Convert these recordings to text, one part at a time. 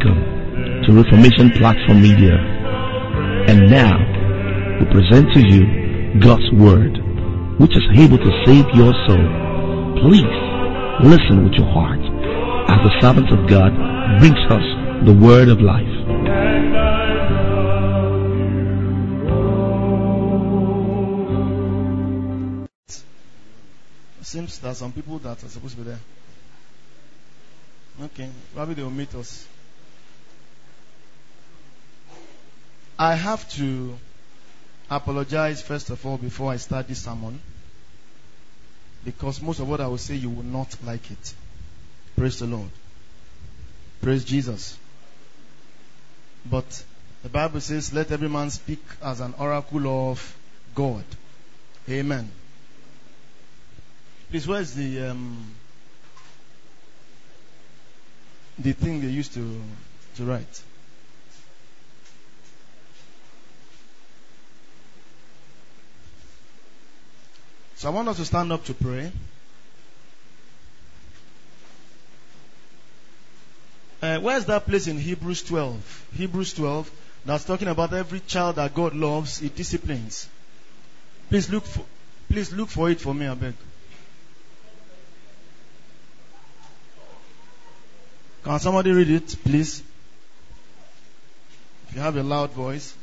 Welcome to Reformation Platform Media. And now, we present to you God's Word, which is able to save your soul. Please, listen with your heart as the servant of God brings us the Word of life. It seems there are some people that are supposed to be there. Okay, probably they will meet us. I have to apologize first of all before I start this sermon, because most of what I will say you will not like it. Praise the Lord. Praise Jesus. But the Bible says, let every man speak as an oracle of God. Amen. Please, where is the thing they used to write? So I want us to stand up to pray. Where's that place in Hebrews 12? Hebrews 12, that's talking about every child that God loves, He disciplines. Please look for it for me, I beg. Can somebody read it, please? If you have a loud voice.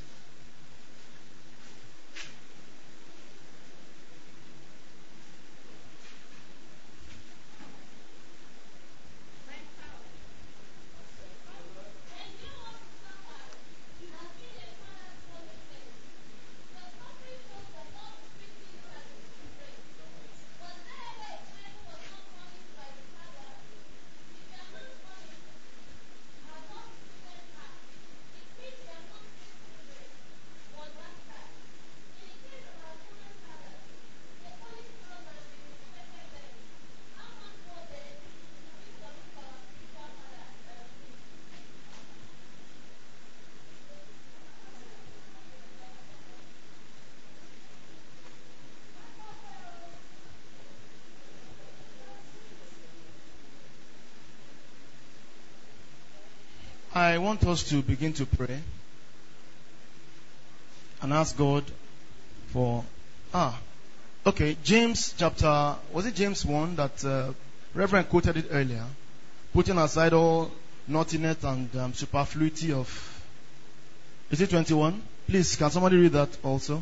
I want us to begin to pray and ask God for James chapter, was it James 1 that Reverend quoted it earlier? Putting aside all naughtiness and superfluity of, is it 21? Please, can somebody read that also?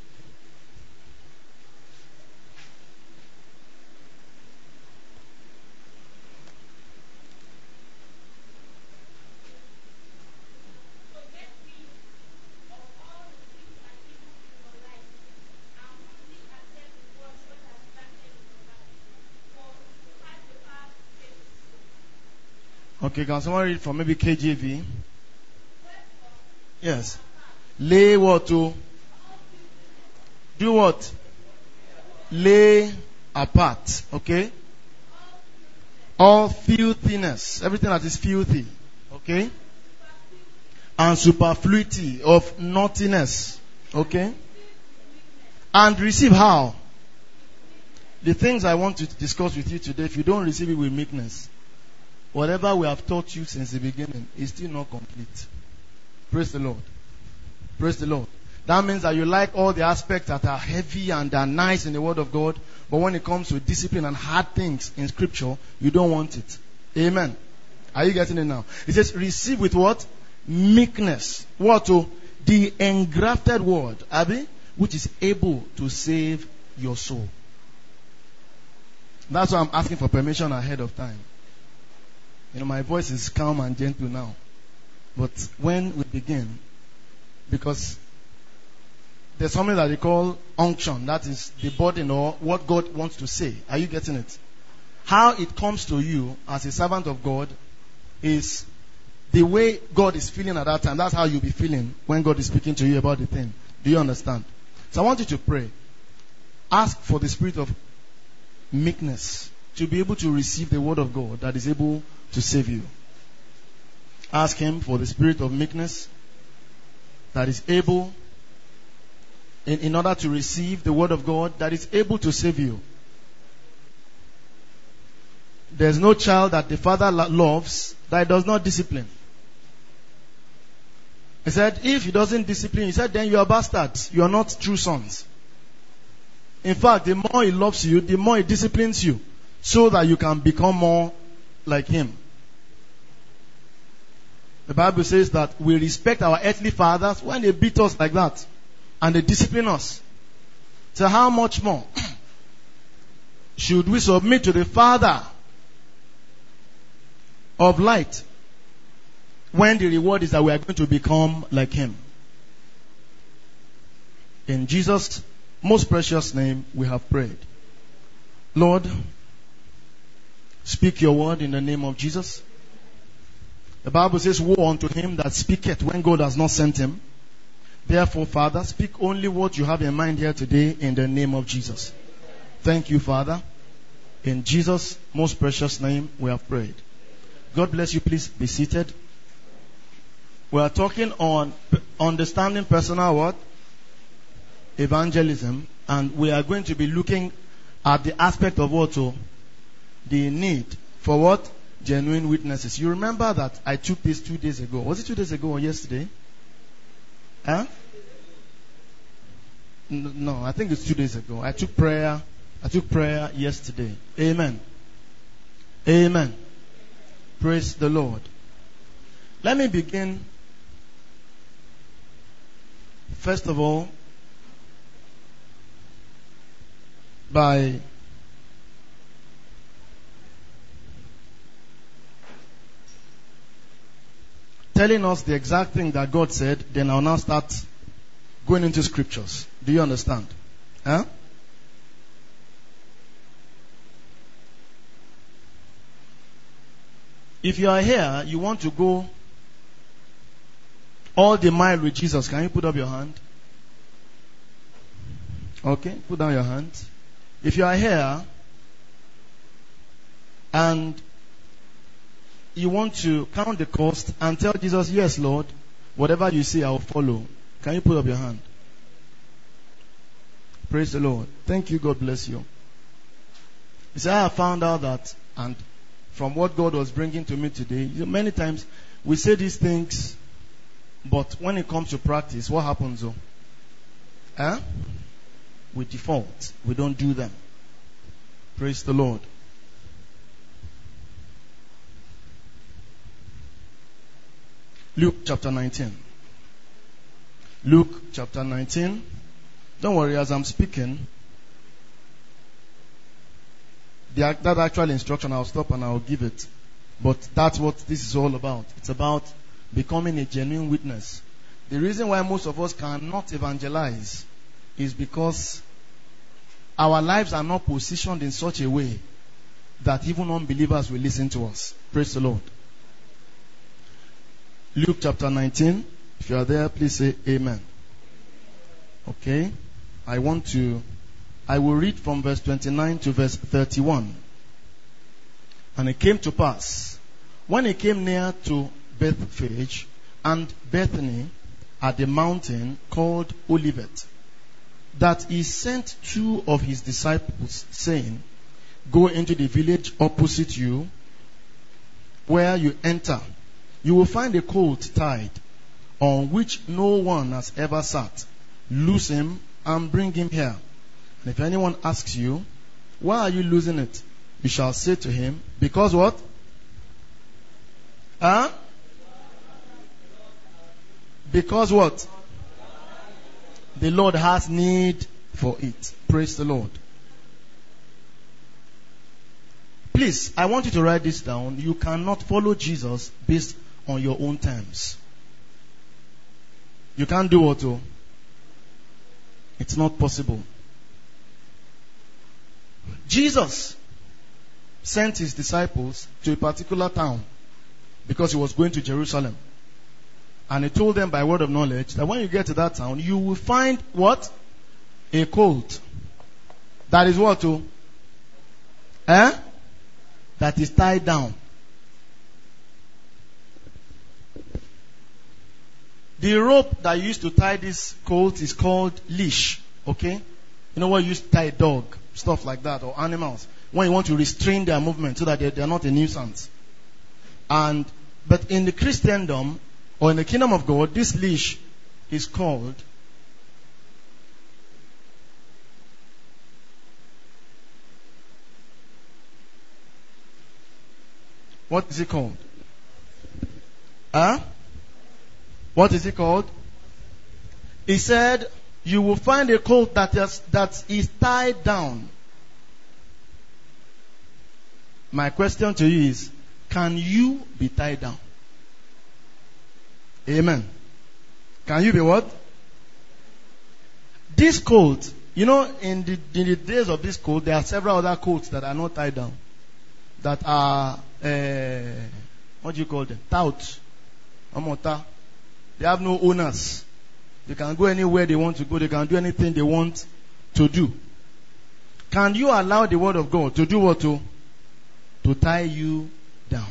Okay, can someone read from maybe KJV? Yes. Lay what to? Do what? Lay apart. Okay? All filthiness. Everything that is filthy. Okay? And superfluity of naughtiness. Okay? And receive how? The things I want to discuss with you today, if you don't receive it with meekness, whatever we have taught you since the beginning is still not complete. Praise the Lord. Praise the Lord. That means that you like all the aspects that are heavy and are nice in the Word of God, but when it comes to discipline and hard things in Scripture, you don't want it. Amen. Are you getting it now? It says, receive with what? Meekness. What? The engrafted word, Abi, which is able to save your soul. That's why I'm asking for permission ahead of time. My voice is calm and gentle now. But when we begin, because there's something that they call unction, that is the burden or what God wants to say. Are you getting it? How it comes to you as a servant of God is the way God is feeling at that time. That's how you'll be feeling when God is speaking to you about the thing. Do you understand? So I want you to pray. Ask for the spirit of meekness to be able to receive the word of God that is able to save you. Ask Him for the spirit of meekness that is able, in order to receive the word of God that is able to save you. There's no child that the father loves that does not discipline. He said, if he doesn't discipline, he said, then you are bastards. You are not true sons. In fact, the more he loves you, the more he disciplines you, so that you can become more like him. The Bible says that we respect our earthly fathers when they beat us like that, and they discipline us. So how much more should we submit to the Father of light, when the reward is that we are going to become like him? In Jesus' most precious name we have prayed. Lord, speak your word in the name of Jesus. The Bible says, woe unto him that speaketh when God has not sent him. Therefore, Father, speak only what you have in mind here today in the name of Jesus. Thank you, Father. In Jesus' most precious name we have prayed. God bless you. Please be seated. We are talking on understanding personal what? Evangelism. And we are going to be looking at the aspect of what? The need for what? Genuine witnesses. You remember that I took this 2 days ago. Was it 2 days ago or yesterday? Huh? No, I think it's 2 days ago. I took prayer yesterday. Amen. Amen. Praise the Lord. Let me begin, first of all, by telling us the exact thing that God said. Then I'll now start going into scriptures. Do you understand? Huh? If you are here, you want to go all the mile with Jesus, can you put up your hand? Okay, put down your hand. If you are here and you want to count the cost and tell Jesus, yes, Lord, whatever you say, I will follow. Can you put up your hand? Praise the Lord. Thank you. God bless you. You see, I have found out that, and from what God was bringing to me today, many times we say these things, but when it comes to practice, what happens though? We default. We don't do them. Praise the Lord. Luke chapter 19. Luke chapter 19. Don't worry, as I'm speaking, that actual instruction, I'll stop and I'll give it. But that's what this is all about. It's about becoming a genuine witness. The reason why most of us cannot evangelize is because our lives are not positioned in such a way that even unbelievers will listen to us. Praise the Lord. Luke chapter 19. If you are there, please say amen. Okay. I will read from verse 29 to verse 31. And it came to pass, when he came near to Bethphage and Bethany at the mountain called Olivet, that he sent 2 of his disciples, saying, go into the village opposite you, where you enter. You will find a colt tied, on which no one has ever sat. Loose him and bring him here. And if anyone asks you, why are you losing it? You shall say to him, because what? Because what? The Lord has need for it. Praise the Lord. Please, I want you to write this down. You cannot follow Jesus based on your own terms. You can't do what? It's not possible. Jesus sent his disciples to a particular town because he was going to Jerusalem. And he told them by word of knowledge that when you get to that town, you will find what? A colt. That is what? That is tied down. The rope that you used to tie this colt is called leash. Okay? You know what you used to tie a dog, stuff like that, or animals, when you want to restrain their movement so that they are not a nuisance. But in the Christendom, or in the kingdom of God, this leash is called what is it called? What is it called? He said, you will find a colt that is tied down. My question to you is, can you be tied down? Amen. Can you be what? This colt, in the days of this colt, there are several other colts that are not tied down. That are, what do you call them? Touts. They have no owners. They can go anywhere they want to go. They can do anything they want to do. Can you allow the word of God to do what? To tie you down.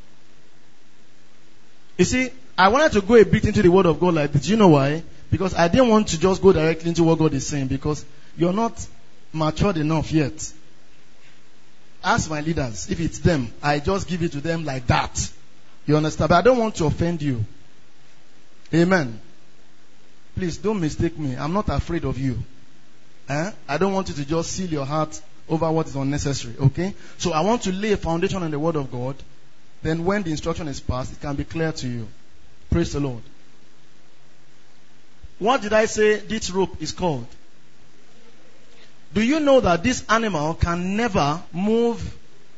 You see, I wanted to go a bit into the word of God like this. Do you know why? Because I didn't want to just go directly into what God is saying, because you're not matured enough yet. Ask my leaders. If it's them, I just give it to them like that. You understand? But I don't want to offend you. Amen. Please don't mistake me. I'm not afraid of you. I don't want you to just seal your heart over what is unnecessary. Okay? So I want to lay a foundation on the word of God. Then when the instruction is passed, it can be clear to you. Praise the Lord. What did I say this rope is called? Do you know that this animal can never move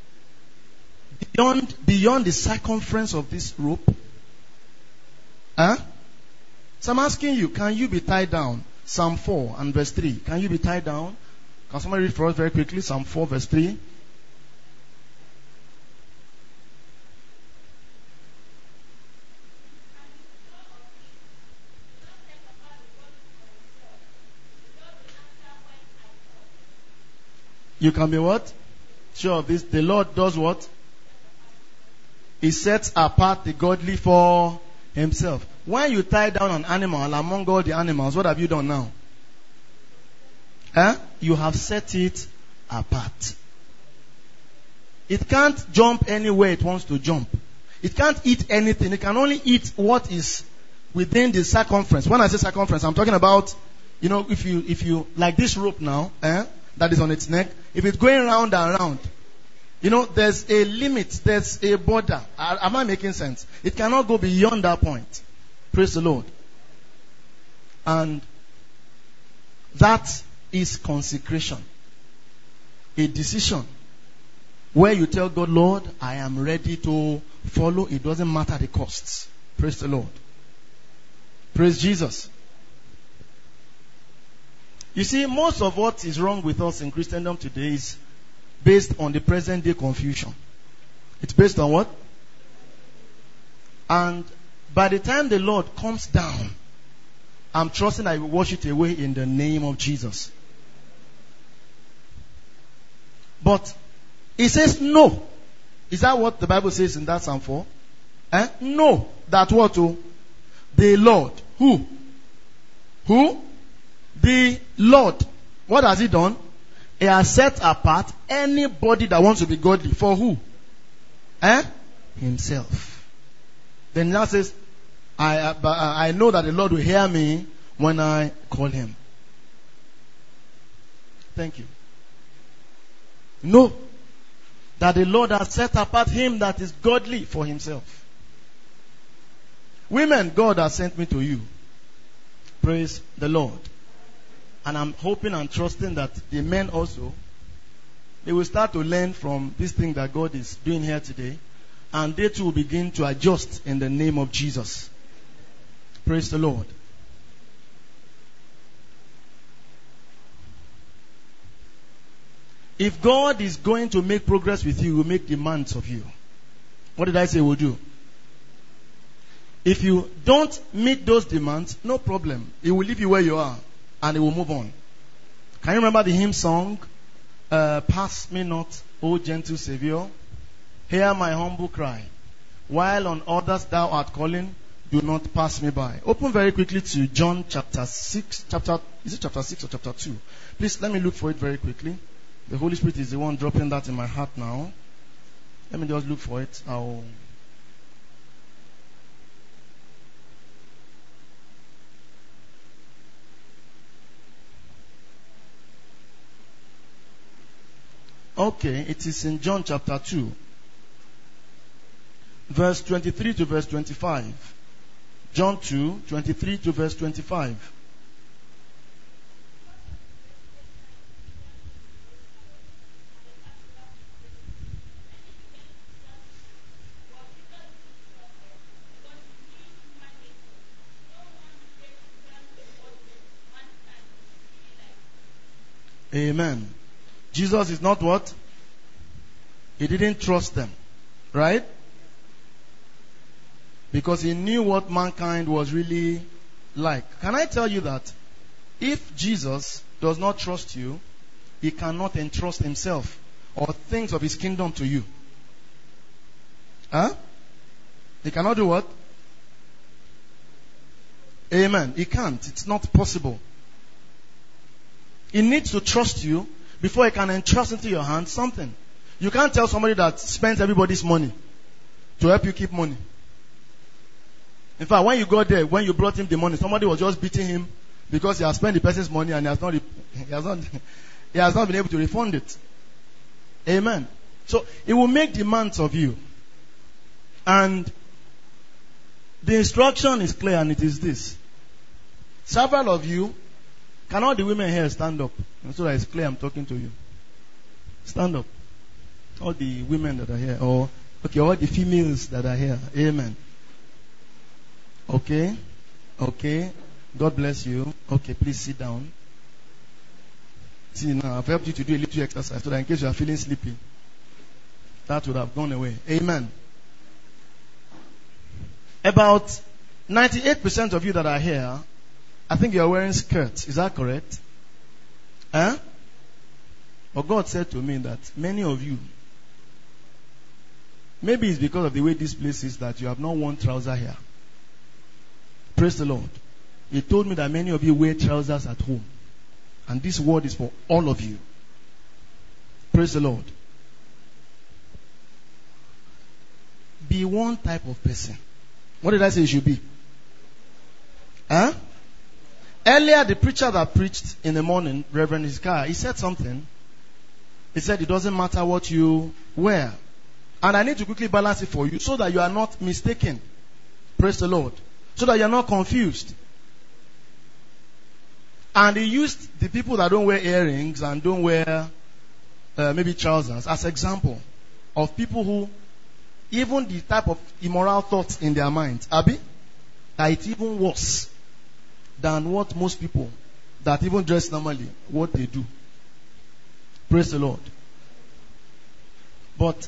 beyond the circumference of this rope? So I'm asking you, can you be tied down? Psalm 4 and verse 3. Can you be tied down? Can somebody read for us very quickly? Psalm 4 verse 3. You can be what? Sure of this. The Lord does what? He sets apart the godly for himself. When you tie down an animal among all the animals, what have you done now? You have set it apart. It can't jump anywhere it wants to jump. It can't eat anything. It can only eat what is within the circumference. When I say circumference, I'm talking about, if you like this rope now, that is on its neck, if it's going round and round, there's a limit, there's a border. Am I making sense? It cannot go beyond that point. Praise the Lord. And that is consecration. A decision where you tell God, Lord, I am ready to follow. It doesn't matter the costs. Praise the Lord. Praise Jesus. You see, most of what is wrong with us in Christendom today is based on the present day confusion. It's based on what? And by the time the Lord comes down, I'm trusting I will wash it away in the name of Jesus. But he says no. Is that what the Bible says in that Psalm 4? No. That what? The Lord. Who? The Lord. What has he done? He has set apart anybody that wants to be godly. For who? Himself. Then now says, I know that the Lord will hear me when I call him. Thank you. Know that the Lord has set apart him that is godly for himself. Women, God has sent me to you. Praise the Lord. And I'm hoping and trusting that the men also, they will start to learn from this thing that God is doing here today. And they too will begin to adjust in the name of Jesus. Praise the Lord. If God is going to make progress with you, he will make demands of you. What did I say he will do? If you don't meet those demands, no problem. He will leave you where you are and he will move on. Can you remember the hymn song? Pass me not, O gentle Savior. Hear my humble cry. While on others thou art calling, do not pass me by. Open very quickly to John chapter 6. Is it chapter 6 or chapter 2? Please let me look for it very quickly. The Holy Spirit is the one dropping that in my heart now. Let me just look for it. Okay, it is in John chapter 2, verse 23 to verse 25. John 2, 23 to verse 25. Amen. Jesus is not what? He didn't trust them. Right? Because he knew what mankind was really like. Can I tell you that if Jesus does not trust you, he cannot entrust himself or things of his kingdom to you? Huh? He cannot do what? Amen. He can't. It's not possible. He needs to trust you before he can entrust into your hands something. You can't tell somebody that spends everybody's money to help you keep money. In fact, when you got there, when you brought him the money, somebody was just beating him because he has spent the person's money and he has not been able to refund it. Amen. So he will make demands of you. And the instruction is clear, and it is this. Several of you, can all the women here stand up? So that it's clear I'm talking to you. Stand up. All the women that are here. Or all the females that are here. Amen. Okay. God bless you. Okay, please sit down. See now, I've helped you to do a little exercise so that in case you are feeling sleepy, that would have gone away. Amen. About 98% of you that are here, I think you are wearing skirts. Is that correct? Huh? But God said to me that many of you, maybe it's because of the way this place is that you have not worn trouser here. Praise the Lord. He told me that many of you wear trousers at home. And this word is for all of you. Praise the Lord. Be one type of person. What did I say you should be? Huh? Earlier, the preacher that preached in the morning, Reverend Hezekiah, he said something. He said it doesn't matter what you wear. And I need to quickly balance it for you so that you are not mistaken. Praise the Lord. So that you are not confused. And he used the people that don't wear earrings and don't wear maybe trousers as example of people who, even the type of immoral thoughts in their minds, Abi, that it's even worse than what most people that even dress normally, what they do. Praise the Lord. But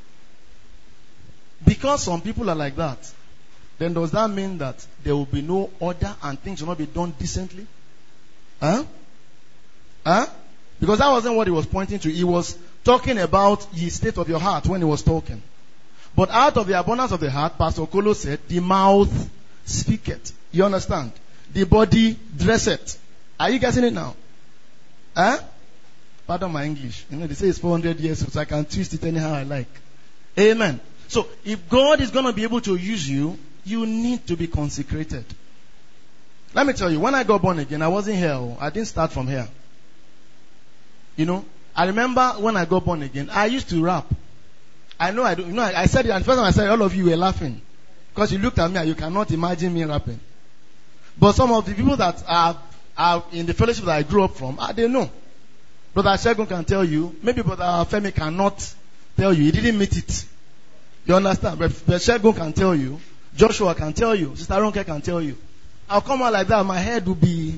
because some people are like that, then does that mean that there will be no order and things will not be done decently? Huh? Because that wasn't what he was pointing to. He was talking about the state of your heart when he was talking. But out of the abundance of the heart, Pastor Okolo said, the mouth speaketh. You understand? The body dresseth. Are you getting it now? Huh? Pardon my English. You know, they say it's 400 years old, so I can twist it anyhow I like. Amen. So, if God is going to be able to use you, you need to be consecrated. Let me tell you, when I got born again, I wasn't here. I didn't start from here. You know, I remember when I got born again, I used to rap. I know I do. You know, I said it, and the first time I said it, all of you were laughing. Because you looked at me and you cannot imagine me rapping. But some of the people that are in the fellowship that I grew up from, they know. Brother Shegun can tell you. Maybe Brother Femi cannot tell you. He didn't meet it. You understand? But Shegun can tell you. Joshua can tell you. Sister Ronke can tell you. I'll come out like that. My head will be,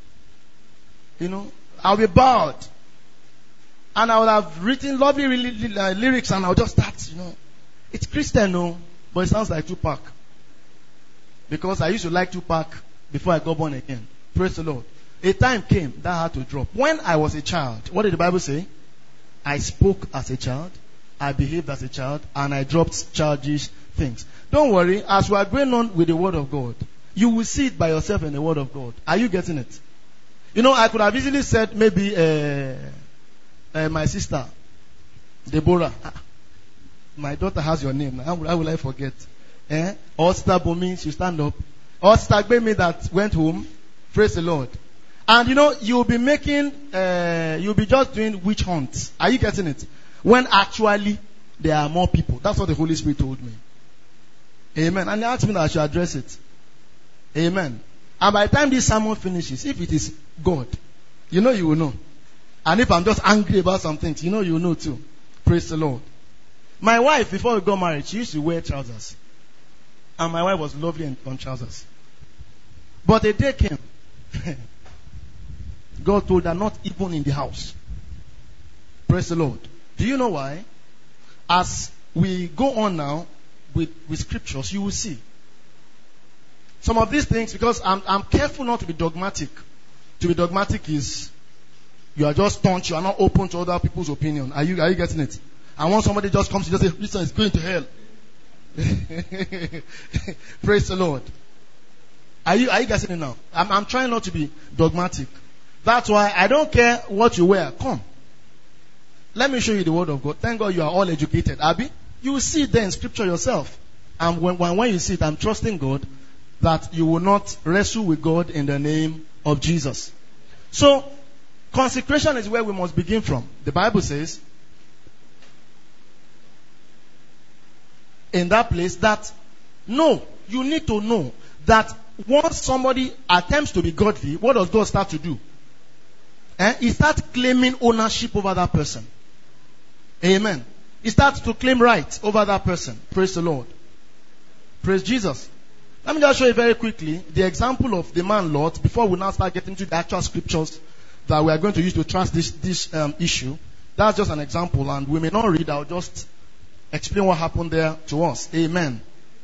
I'll be bowed. And I would have written lovely lyrics and I'll just start, It's Christian, no, but it sounds like Tupac. Because I used to like Tupac before I got born again. Praise the Lord. A time came that had to drop. When I was a child, what did the Bible say? I spoke as a child, I behaved as a child, and I dropped childish things. Don't worry, as we are going on with the Word of God, you will see it by yourself in the Word of God. Are you getting it? I could have easily said maybe my sister, Deborah. My daughter has your name. How will I forget? Or Sister Bomi, she stand up. Or Sister Gbemi that went home. Praise the Lord. And you'll be making, you'll be just doing witch hunts. Are you getting it? when actually there are more people. That's what the Holy Spirit told me. Amen. And he asked me that I should address it. Amen. And by the time this sermon finishes, if it is God, you will know. And if I'm just angry about some things, you will know too. Praise the Lord. My wife, before we got married, she used to wear trousers. And my wife was lovely on trousers. But a day came. God told her not even in the house. Praise the Lord. Do you know why? As we go on now with scriptures, you will see. Some of these things, because I'm careful not to be dogmatic. To be dogmatic is you are just staunch, you are not open to other people's opinion. Are you getting it? And when somebody just comes to just say, Christian is going to hell. Praise the Lord. Are you getting it now? I'm trying not to be dogmatic. That's why I don't care what you wear. Come. Let me show you the word of God. Thank God you are all educated. Abby, you will see it there in scripture yourself. And when you see it, I'm trusting God that you will not wrestle with God in the name of Jesus. So, consecration is where we must begin from. The Bible says, in that place, that you need to know that once somebody attempts to be godly, what does God start to do? He starts claiming ownership over that person. Amen. He starts to claim rights over that person. Praise the Lord. Praise Jesus. Let me just show you very quickly the example of the man Lot before we now start getting to the actual scriptures that we are going to use to translate this issue. That's just an example, and we may not read. I'll just explain what happened there to us. Amen.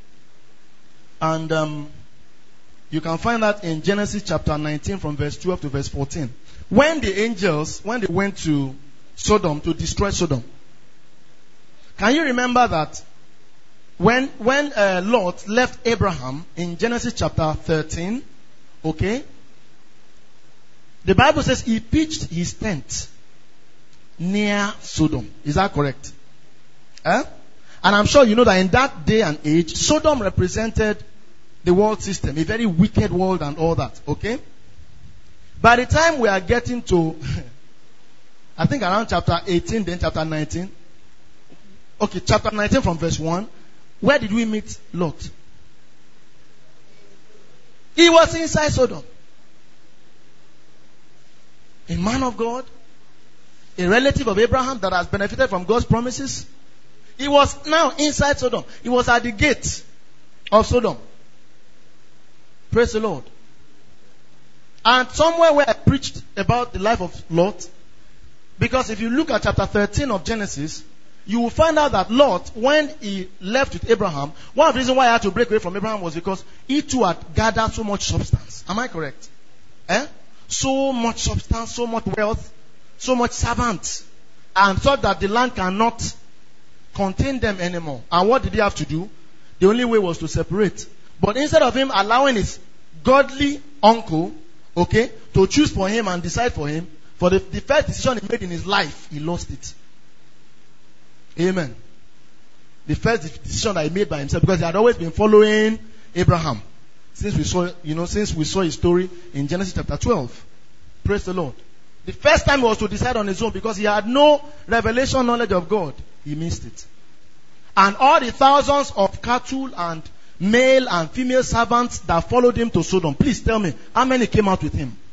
And you can find that in Genesis chapter 19 from verse 12 to verse 14. When the angels, when they went to Sodom to destroy Sodom, can you remember that when Lot left Abraham in Genesis chapter 13, okay, the Bible says he pitched his tent near Sodom. Is that correct? And I'm sure you know that in that day and age, Sodom represented the world system, a very wicked world and all that, okay? By the time we are getting to, I think around chapter 18, then chapter 19. Okay, chapter 19 from verse 1. Where did we meet Lot? He was inside Sodom. A man of God. A relative of Abraham that has benefited from God's promises. He was now inside Sodom. He was at the gate of Sodom. Praise the Lord. And somewhere where I preached about the life of Lot, because if you look at chapter 13 of Genesis, you will find out that Lot, when he left with Abraham, one of the reasons why he had to break away from Abraham was because he too had gathered so much substance. Am I correct? So much substance, so much wealth, so much servants, and thought that the land cannot contain them anymore. And what did he have to do? The only way was to separate. But instead of him allowing his godly uncle, okay, to choose for him and decide for him, for the first decision he made in his life, he lost it. Amen. The first decision that he made by himself, because he had always been following Abraham. Since we saw his story in Genesis chapter 12. Praise the Lord. The first time he was to decide on his own because he had no revelation knowledge of God, he missed it. And all the thousands of cattle and male and female servants that followed him to Sodom. Please tell me, how many came out with him?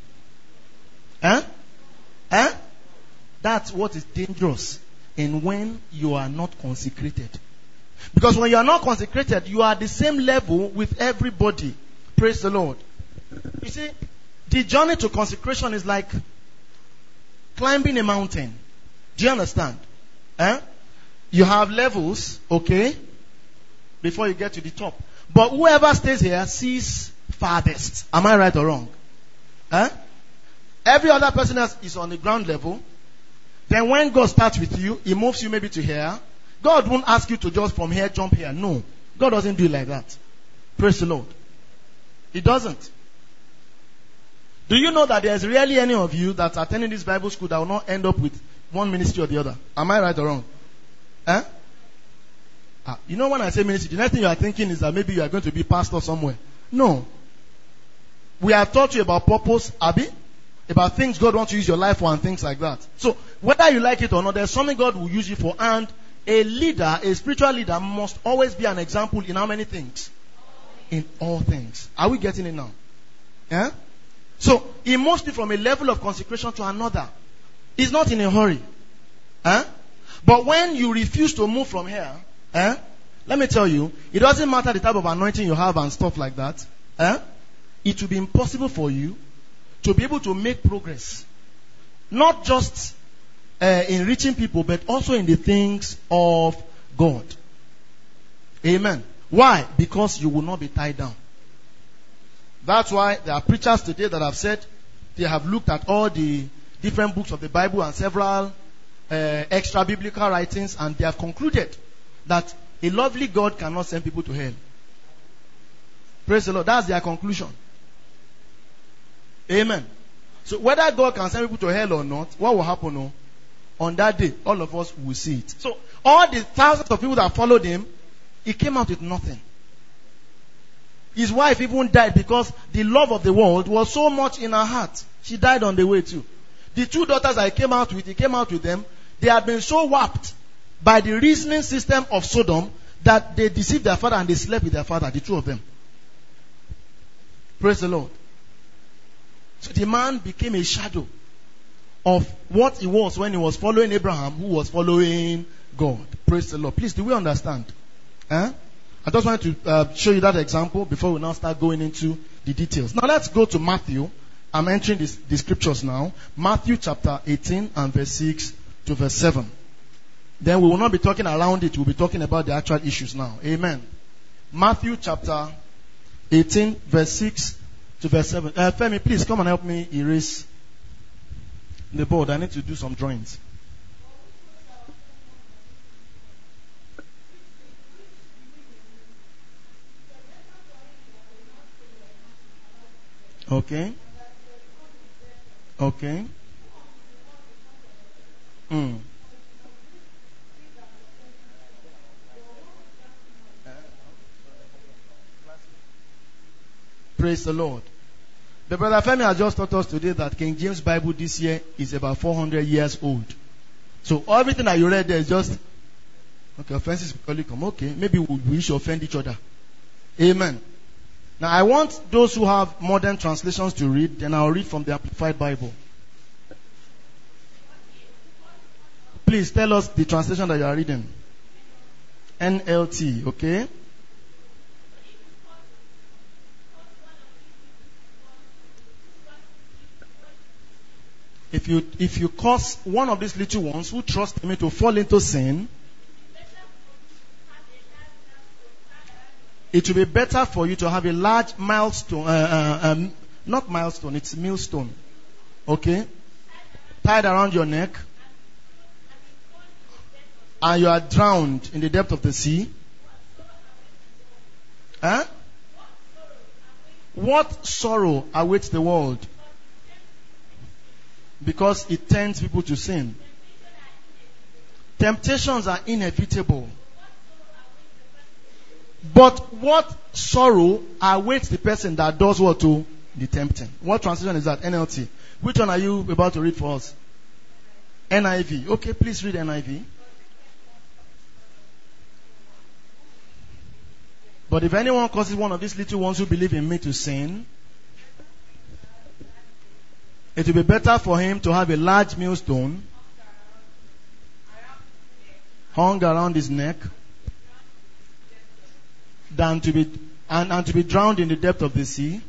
That's what is dangerous in when you are not consecrated. Because when you are not consecrated, you are at the same level with everybody. Praise the Lord. You see, the journey to consecration is like climbing a mountain. Do you understand? You have levels, okay, before you get to the top. But whoever stays here sees farthest. Am I right or wrong? Every other person is on the ground level. Then when God starts with you, He moves you maybe to here. God won't ask you to just from here jump here. No. God doesn't do it like that. Praise the Lord. He doesn't. Do you know that there's rarely any of you that's attending this Bible school that will not end up with one ministry or the other? Am I right or wrong? You know when I say ministry, the next thing you are thinking is that maybe you are going to be pastor somewhere. No. We have taught you about purpose, Abi, about things God wants to use your life for and things like that. So Whether you like it or not, there's something God will use you for. And a leader, a spiritual leader, must always be an example in how many things? In all things. Are we getting it now? Yeah? So, he moves you from a level of consecration to another. He's not in a hurry. But when you refuse to move from here, let me tell you, it doesn't matter the type of anointing you have and stuff like that. It will be impossible for you to be able to make progress. Not just in reaching people, but also in the things of God. Amen. Why? Because you will not be tied down. That's why there are preachers today that have said they have looked at all the different books of the Bible and several extra biblical writings, and they have concluded that a lovely God cannot send people to hell. Praise the Lord. That's their conclusion. Amen. So whether God can send people to hell or not, what will happen? No? On that day, all of us will see it. So all the thousands of people that followed him, he came out with nothing. His wife even died because the love of the world was so much in her heart. She died on the way too. The two daughters that he came out with them, they had been so warped by the reasoning system of Sodom that they deceived their father and they slept with their father, the two of them. Praise the Lord. So the man became a shadow of what he was when he was following Abraham, who was following God. Praise the Lord. Please, do we understand? I just wanted to show you that example before we now start going into the details. Now let's go to Matthew. I'm entering the scriptures now. Matthew chapter 18 and verse 6 to verse 7. Then we will not be talking around it. We'll be talking about the actual issues now. Amen. Matthew chapter 18 verse 6 to verse 7. Femi, please come and help me erase the board. I need to do some drawings. Okay. Okay. Praise the Lord. The brother Femi has just taught us today that King James Bible this year is about 400 years old. So everything that you read there is just, okay, offenses will come. Okay, maybe we should offend each other. Amen. Now I want those who have modern translations to read, then I'll read from the Amplified Bible. Please tell us the translation that you are reading. NLT, okay? If you cause one of these little ones who trust me to fall into sin, it will be better for you to have a large milestone, not milestone, it's millstone, okay, tied around your neck, and you are drowned in the depth of the sea. What sorrow awaits the world? Because it turns people to sin. Temptations are inevitable. But what sorrow awaits the person that does what to the tempting? What translation is that? NLT. Which one are you about to read for us? NIV. Okay, please read NIV. But if anyone causes one of these little ones who believe in me to sin, it will be better for him to have a large millstone hung around his neck than to be drowned in the depth of the sea.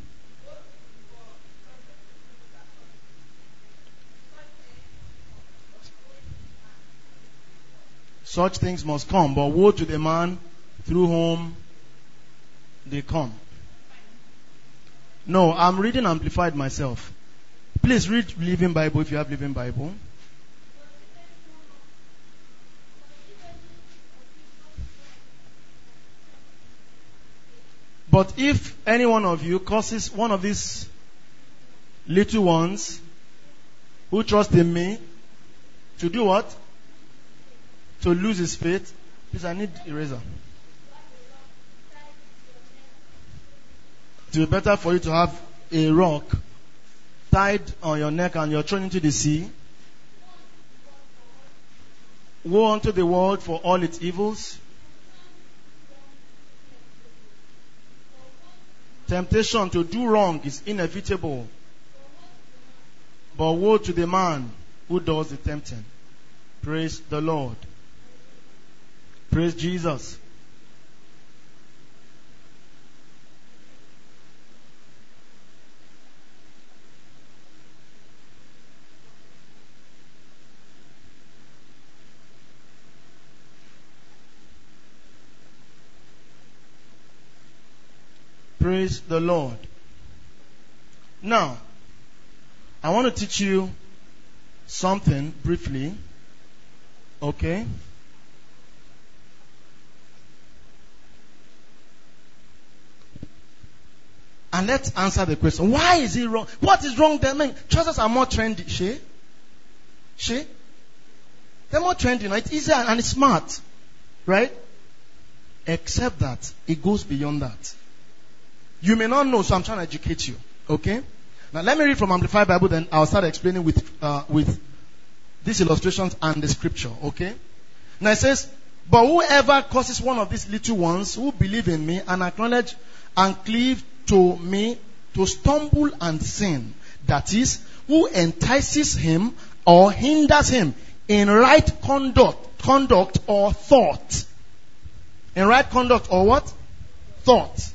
Such things must come, but woe to the man through whom they come. No, I'm reading Amplified myself. Please read Living Bible if you have Living Bible. But if any one of you causes one of these little ones who trust in me to do what? To lose his faith. Please, I need eraser. It will be better for you to have a rock tied on your neck and you're thrown into the sea. Woe unto the world for all its evils. Temptation to do wrong is inevitable. But woe to the man who does the tempting. Praise the Lord. Praise Jesus. Praise the Lord. Now, I want to teach you something briefly. Okay? And let's answer the question. Why is it wrong? What is wrong there? Man, trousers are more trendy. She? They're more trendy. No? It's easier and it's smart. Right? Except that it goes beyond that. You may not know, so I'm trying to educate you. Okay? Now let me read from Amplified Bible, then I'll start explaining with these illustrations and the scripture. Okay? Now it says, but whoever causes one of these little ones who believe in me and acknowledge and cleave to me to stumble and sin, that is, who entices him or hinders him in right conduct or thought. In right conduct or what? Thought.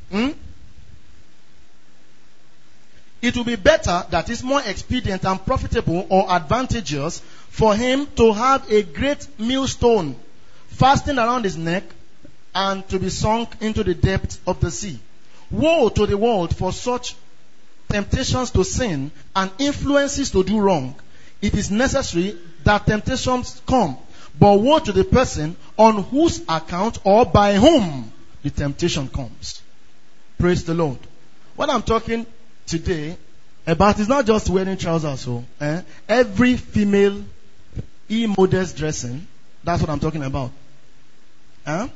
It will be better, that is more expedient and profitable or advantageous for him to have a great millstone fastened around his neck and to be sunk into the depth of the sea. Woe to the world for such temptations to sin and influences to do wrong. It is necessary that temptations come, but woe to the person on whose account or by whom the temptation comes. Praise the Lord. What I'm talking today about is not just wearing trousers. Every female immodest dressing, that's what I'm talking about. And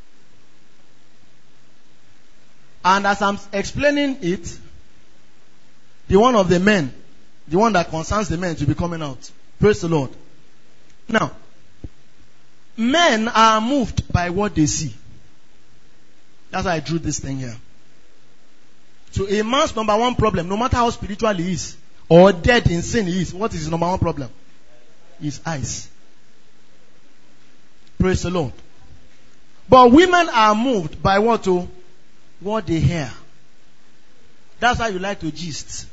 as I'm explaining it, the one of the men, the one that concerns the men, to be coming out. Praise the Lord. Now, men are moved by what they see. That's why I drew this thing here. So a man's number one problem, no matter how spiritual he is, or dead in sin he is, what is his number one problem? His eyes. Praise the Lord. But women are moved by what? What they hear. That's how you like to gist.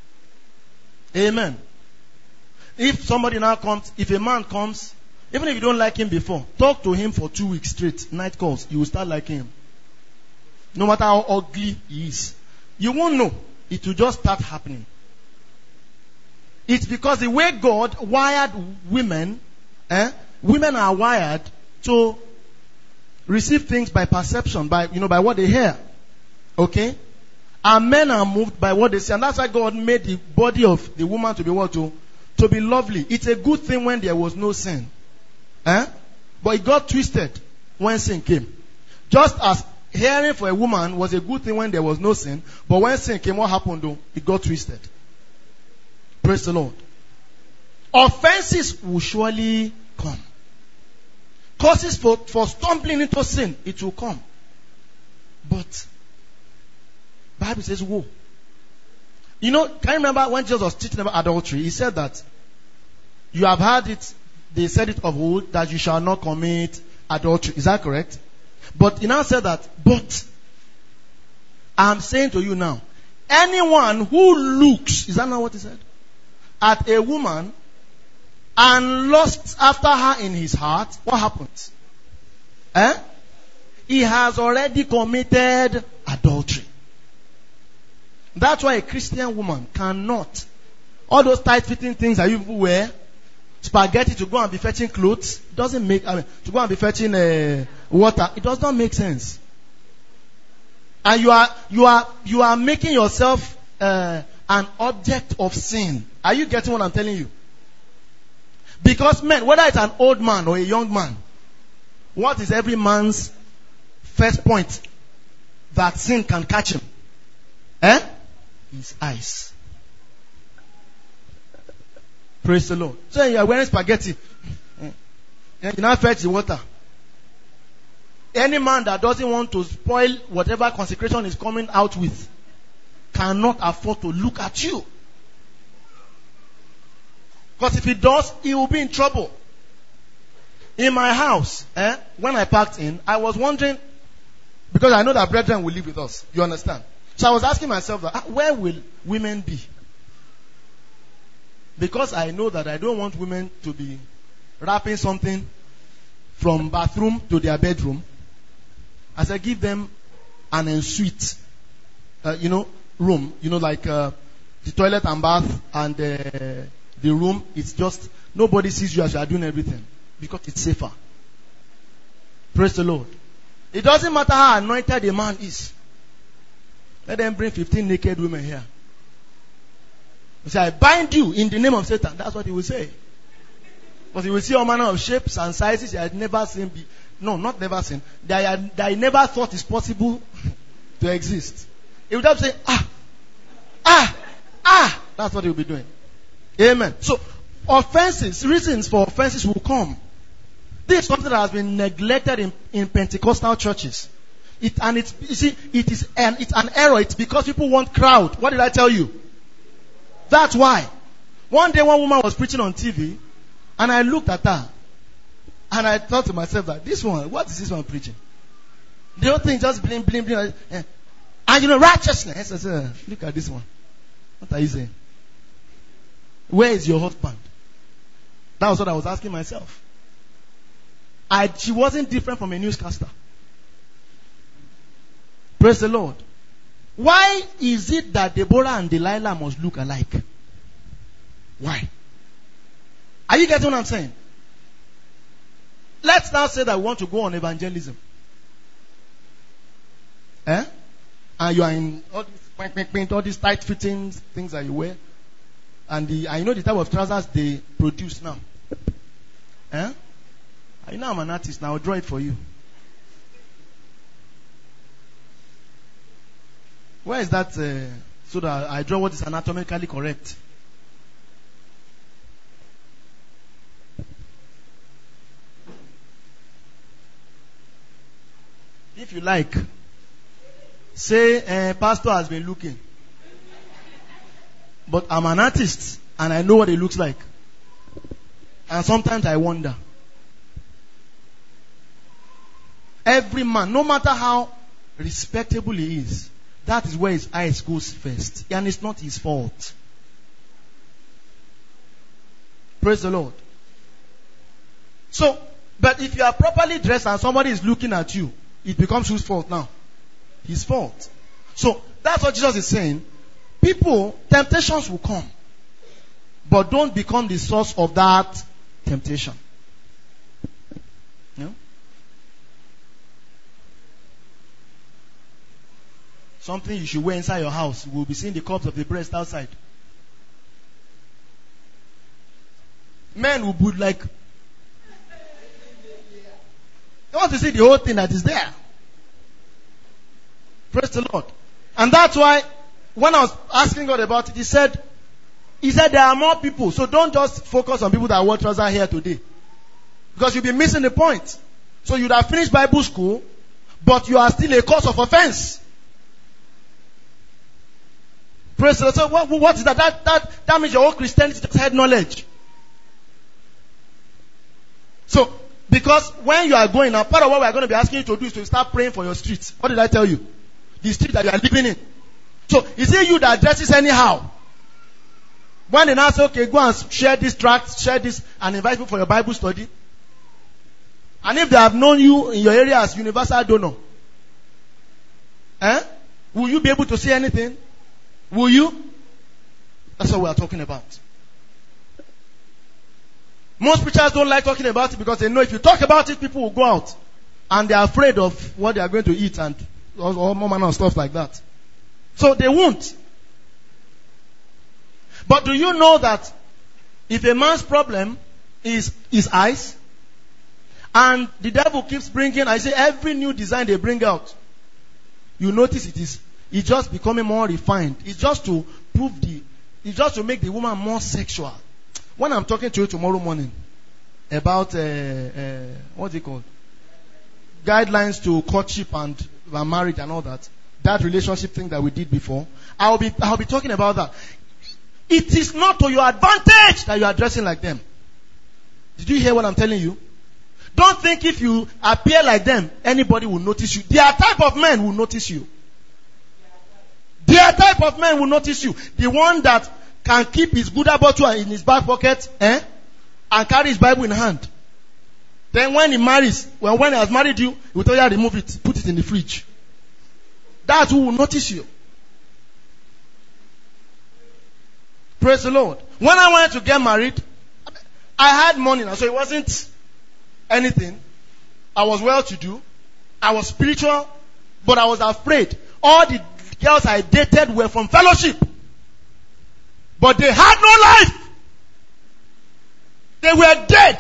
Amen. If somebody now comes, if a man comes, even if you don't like him before, talk to him for 2 weeks straight, night calls, you will start liking him. No matter how ugly he is. You won't know. It will just start happening. It's because the way God wired women, women are wired to receive things by perception, by what they hear. Okay? And men are moved by what they see. And that's why God made the body of the woman to be what? To be lovely. It's a good thing when there was no sin. But it got twisted when sin came. Just as hearing for a woman was a good thing when there was no sin, but when sin came, what happened though? It got twisted. Praise the Lord. Offenses will surely come. Causes for stumbling into sin, it will come. But Bible says, woe. Can you remember when Jesus was teaching about adultery? He said that you have heard it, they said it of old, that you shall not commit adultery. Is that correct? But he now said that, but I'm saying to you now, anyone who looks, is that not what he said? At a woman and lusts after her in his heart, what happens? He has already committed adultery. That's why a Christian woman cannot, all those tight-fitting things that you wear, spaghetti to go and be fetching clothes, doesn't make, to go and be fetching water, it does not make sense. And you are making yourself an object of sin. Are you getting what I'm telling you? Because men, whether it's an old man or a young man, what is every man's first point that sin can catch him? His eyes. Praise the Lord. So you are wearing spaghetti. And you now fetch the water. Any man that doesn't want to spoil whatever consecration is coming out with cannot afford to look at you. Because if he does, he will be in trouble. In my house, when I packed in, I was wondering, because I know that brethren will live with us. You understand? So I was asking myself, that, where will women be? Because I know that I don't want women to be wrapping something from bathroom to their bedroom. I said, give them an ensuite, room. Like the toilet and bath and the room. It's just, nobody sees you as you are doing everything. Because it's safer. Praise the Lord. It doesn't matter how anointed a man is. Let them bring 15 naked women here. He say, I bind you in the name of Satan. That's what he will say. Because he will see all manner of shapes and sizes he had never seen. Not never seen. That he never thought is possible to exist. He would have to say, That's what he will be doing. Amen. So, reasons for offenses will come. This is something that has been neglected in Pentecostal churches. It's an error. It's because people want crowd. What did I tell you? That's why. One day one woman was preaching on TV, and I looked at her, and I thought to myself that what is this one preaching? The whole thing just bling, bling, bling. And righteousness. I said, look at this one. What are you saying? Where is your husband? That was what I was asking myself. She wasn't different from a newscaster. Praise the Lord. Why is it that Deborah and Delilah must look alike? Why? Are you getting what I'm saying? Let's now say that we want to go on evangelism. And you are in all these tight fitting things that you wear. And I know the type of trousers they produce now. I know I'm an artist now. I'll draw it for you. Where is that? So that I draw what is anatomically correct. If you like, say pastor has been looking. But I'm an artist and I know what it looks like. And sometimes I wonder. Every man, no matter how respectable he is, that is where his eyes goes first. And it's not his fault. Praise the Lord. So, but if you are properly dressed and somebody is looking at you, it becomes whose fault now? His fault. So, that's what Jesus is saying. Temptations will come. But don't become the source of that temptation. No? Something you should wear inside your house. You will be seeing the cups of the breast outside. Men will be like, they want to see the whole thing that is there. Praise the Lord. And that's why when I was asking God about it, He said there are more people. So don't just focus on people that wear trousers here today. Because you'll be missing the point. So you'd have finished Bible school, but you are still a cause of offense. Praise the Lord. So what is that? That means your whole Christianity just head knowledge. So, because when you are going now, part of what we are going to be asking you to do is to start praying for your streets. What did I tell you? The street that you are living in. So, is it you that dresses anyhow? When they now say, okay, go and share this tract, share this, and invite people for your Bible study. And if they have known you in your area as universal donor, will you be able to say anything? Will you? That's what we are talking about. Most preachers don't like talking about it because they know if you talk about it, people will go out. And they are afraid of what they are going to eat and all manner of stuff like that. So they won't. But do you know that if a man's problem is his eyes, and the devil keeps bringing, I say every new design they bring out, you notice it's just becoming more refined. It's just to it's just to make the woman more sexual. When I'm talking to you tomorrow morning, about what's it called? Guidelines to courtship and marriage and all that. That relationship thing that we did before. I'll be talking about that. It is not to your advantage that you are dressing like them. Did you hear what I'm telling you? Don't think if you appear like them, anybody will notice you. Their type of men will notice you. Their type of men will notice you. The one that can keep his Buddha bottle in his back pocket, and carry his Bible in hand. Then when he marries, when he has married you, he will tell you to remove it, put it in the fridge. That's who will notice you. Praise the Lord. When I wanted to get married, I had money now, so it wasn't anything. I was well to do. I was spiritual, but I was afraid. All the girls I dated were from fellowship, but they had no life. They were dead.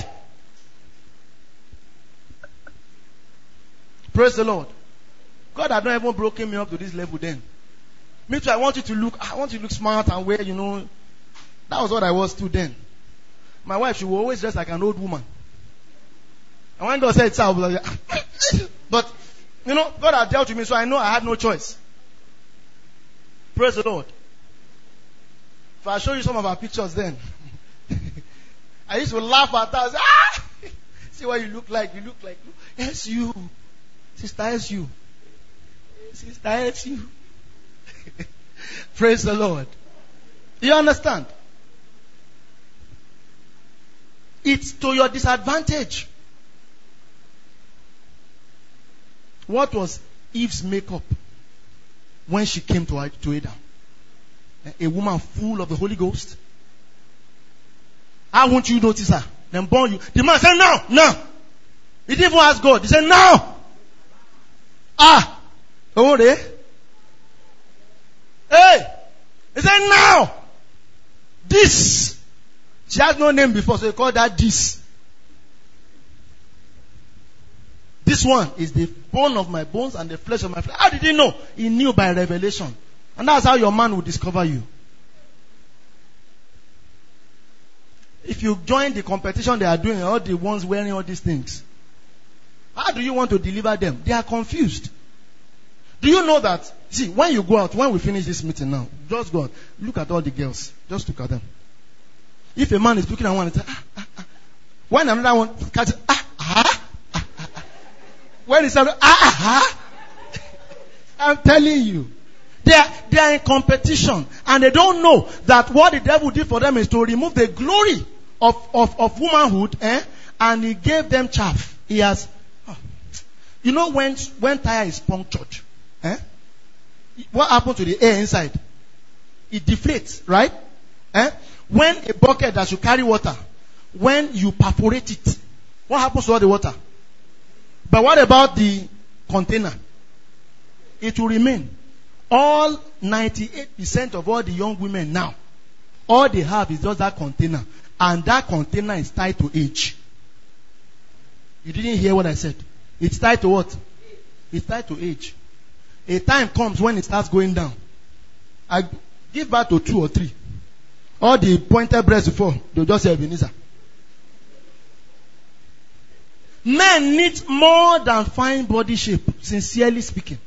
Praise the Lord. God had not even broken me up to this level then. Me too, I want you to look smart and wear, that was what I was too then. My wife, she would always dress like an old woman. And when God said it's out, I was like, but, God had dealt with me, so I know I had no choice. Praise the Lord. If I show you some of our pictures then, I used to laugh at her. Say, see what you look like. You look like, yes, you. Sister, yes, you. Sister, yes, you. Praise the Lord. You understand? It's to your disadvantage. What was Eve's makeup when she came to Adam? A woman full of the Holy Ghost. How won't you notice her? Then born you. The man said, no. He didn't even ask God. He said, no. Oh, hey. He said, now. This. She has no name before, so he called that this. This one is the bone of my bones and the flesh of my flesh. How did he know? He knew by revelation. And that's how your man will discover you. If you join the competition they are doing, all the ones wearing all these things, how do you want to deliver them? They are confused. Do you know that? See, when you go out, when we finish this meeting now, just go out. Look at all the girls. Just look at them. If a man is looking at one and say, when another one catches, when he says, I'm telling you, they are in competition, and they don't know that what the devil did for them is to remove the glory of womanhood, and he gave them chaff. He has, when tire is punctured, what happens to the air inside? It deflates, right? When a bucket that should carry water, when you perforate it, what happens to all the water? But what about the container? It will remain. All 98% of all the young women now, all they have is just that container. And that container is tied to age. You didn't hear what I said. It's tied to what? It's tied to age. A time comes when it starts going down. I give birth to 2 or 3. All the pointed breasts before, they'll just say Ebenezer. Men need more than fine body shape, sincerely speaking.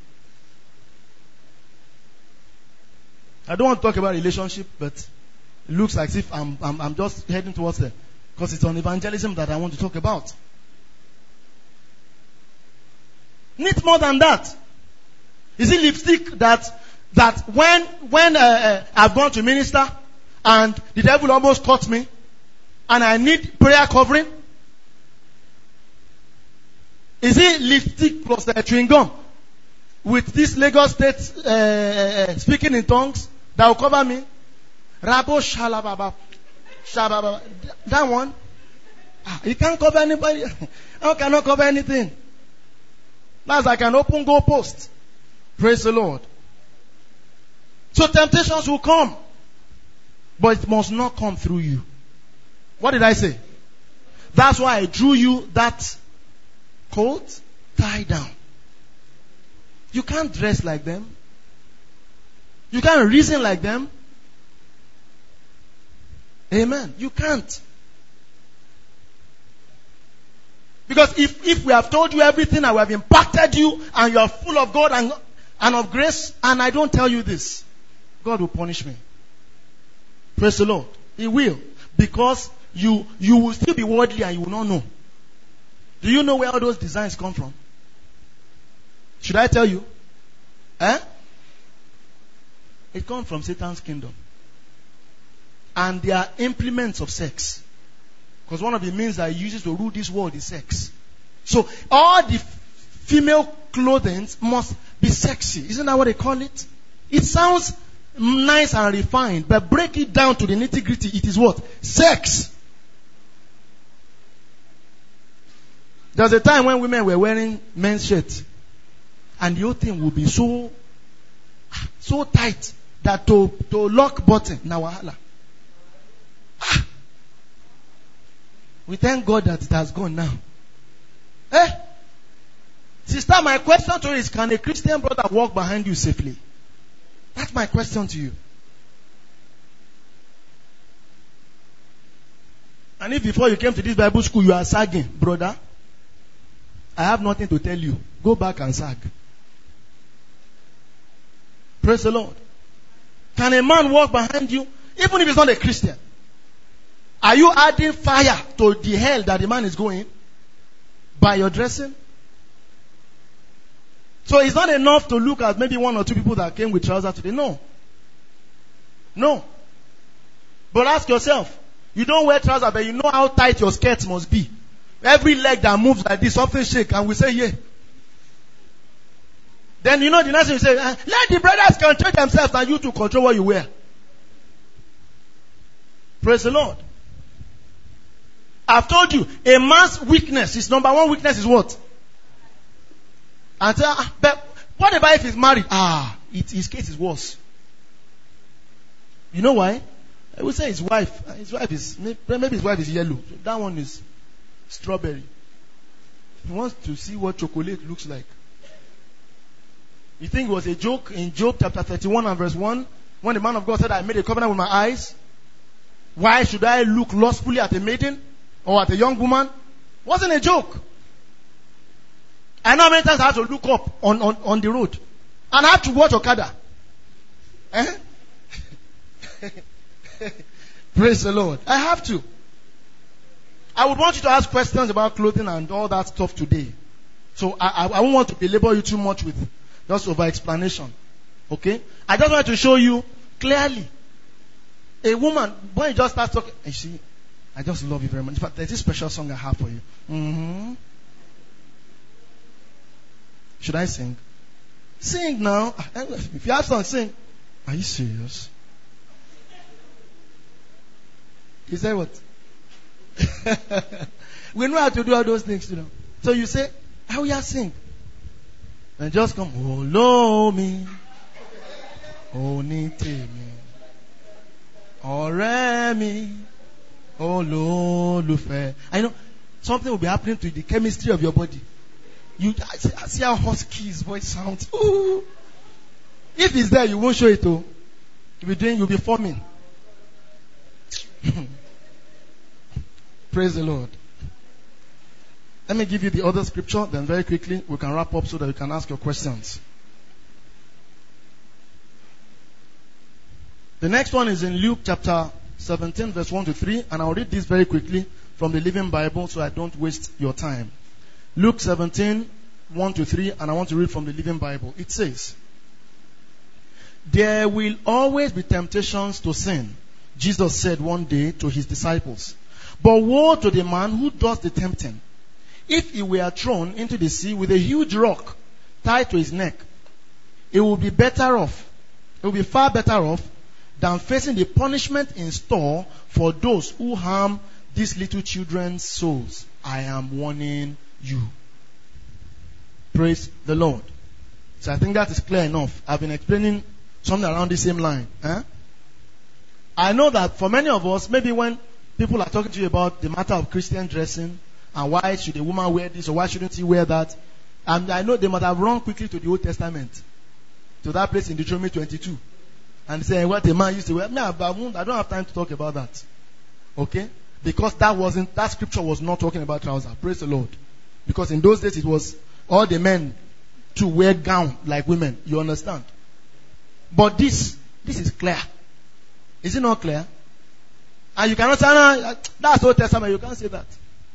I don't want to talk about relationship, but it looks like if I'm just heading towards there. Because it's on evangelism that I want to talk about. Need more than that. Is it lipstick that when I've gone to minister and the devil almost caught me and I need prayer covering? Is it lipstick plus chewing gum with this Lagos State speaking in tongues that will cover me? Rabo shalababa. Shababa. That one? You can't cover anybody. I cannot cover anything. That's like an open goal post. Praise the Lord. So temptations will come. But it must not come through you. What did I say? That's why I drew you that coat tie down. You can't dress like them. You can't reason like them. Amen. You can't. Because if we have told you everything and we have impacted you and you are full of God and of grace, and I don't tell you this, God will punish me. Praise the Lord. He will. Because you will still be worldly and you will not know. Do you know where all those designs come from? Should I tell you? It comes from Satan's kingdom. And they are implements of sex. Because one of the means that he uses to rule this world is sex. So all the female clothing must be sexy. Isn't that what they call it? It sounds nice and refined, but break it down to the nitty-gritty. It is what? Sex. There was a time when women were wearing men's shirts, and the whole thing would be so tight that to lock button, na wahala. We thank God that it has gone now. Sister, my question to you is, can a Christian brother walk behind you safely? That's my question to you. And if before you came to this Bible school you are sagging, brother, I have nothing to tell you. Go back and sag. Praise the Lord. Can a man walk behind you, even if he's not a Christian? Are you adding fire to the hell that the man is going by your dressing? So it's not enough to look at maybe one or two people that came with trousers today. No. But ask yourself, you don't wear trousers, but you know how tight your skirt must be. Every leg that moves like this, something shake, and we say, yeah. Then you know the next thing you say, let the brothers control themselves and you to control what you wear. Praise the Lord. I've told you, a man's weakness, his number one weakness is what? And say, but what about if he's married? His case is worse. You know why? I would say his wife is, maybe his wife is yellow. So that one is strawberry. He wants to see what chocolate looks like. You think it was a joke in Job chapter 31 and verse 1? When the man of God said, I made a covenant with my eyes. Why should I look lustfully at a maiden or at a young woman? Wasn't a joke. I know many times I have to look up on the road. And I have to watch Okada. Praise the Lord. I have to. I would want you to ask questions about clothing and all that stuff today. So I won't want to belabor you too much with just over explanation. Okay? I just want to show you clearly. A woman, when you just start talking, you see, I just love you very much. In fact, there's this special song I have for you. Mm-hmm. Should I sing? Sing now. If you have song, sing. Are you serious? Is that what? We know how to do all those things, you know. So you say, how will you sing? And just come, oh, lo me. Oh, nite me. Ọ̀rẹ́ mi. Oh, lo lufe. I know something will be happening to the chemistry of your body. You see how husky his voice sounds. Ooh. If it's there, you won't show it. Oh, you'll be forming. Praise the Lord. Let me give you the other scripture, then very quickly we can wrap up so that you can ask your questions. The next one is in Luke chapter 17, verse 1 to 3, and I'll read this very quickly from the Living Bible so I don't waste your time. Luke 17, 1 to 3, and I want to read from the Living Bible. It says, there will always be temptations to sin, Jesus said one day to his disciples. But woe to the man who does the tempting. If he were thrown into the sea with a huge rock tied to his neck, it would be better off. It would be far better off than facing the punishment in store for those who harm these little children's souls. I am warning you. Praise the Lord. So I think that is clear enough. I've been explaining something around the same line. I know that for many of us, maybe when people are talking to you about the matter of Christian dressing and why should a woman wear this or why shouldn't he wear that, and I know they must have run quickly to the Old Testament, to that place in Deuteronomy 22, and say what a man used to wear. I don't have time to talk about that. Okay? Because that scripture was not talking about trousers. Praise the Lord. Because in those days it was all the men to wear gown like women. You understand? But this is clear. Is it not clear? And you cannot say, no, that's Old Testament. You can't say that.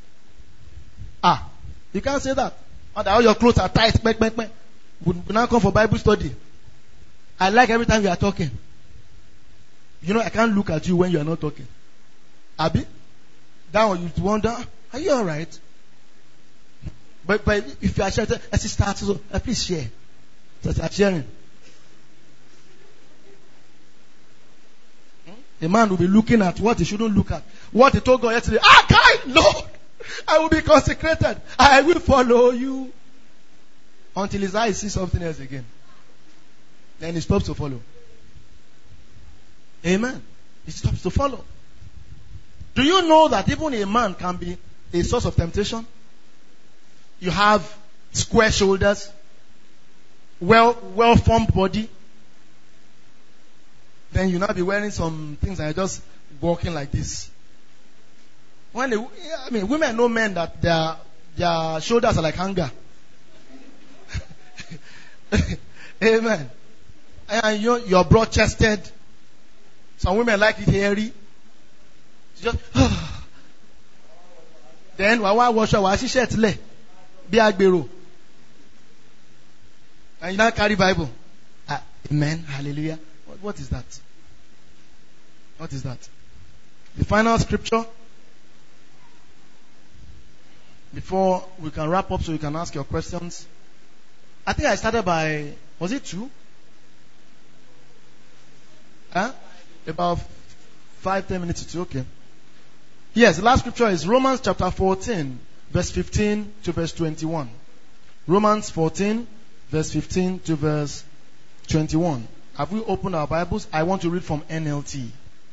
You can't say that. All your clothes are tight. We now come for Bible study. I like every time you are talking. You know, I can't look at you when you are not talking. Abi? That one you wonder, are you alright? But if you are sharing, let's start. So please share. So start sharing. A man will be looking at what he shouldn't look at. What he told God yesterday. God, Lord, I will be consecrated. I will follow you. Until his eyes see something else again. Then he stops to follow. Amen. He stops to follow. Do you know that even a man can be a source of temptation? You have square shoulders, well-formed body. Then you now be wearing some things and you're just walking like this. Women know men that their shoulders are like hanger. Amen. And you're broad-chested. Some women like it hairy. Just then why wash your shirt le be agbero. And you now carry Bible. Amen. Hallelujah. What is that? What is that? The final scripture before we can wrap up so you can ask your questions. I think I started by, was it 2? About 5-10 minutes to 2. Okay. Yes, the last scripture is Romans chapter 14, verse 15 to verse 21. Romans 14, verse 15 to verse 21. Have we opened our Bibles? I want to read from NLT.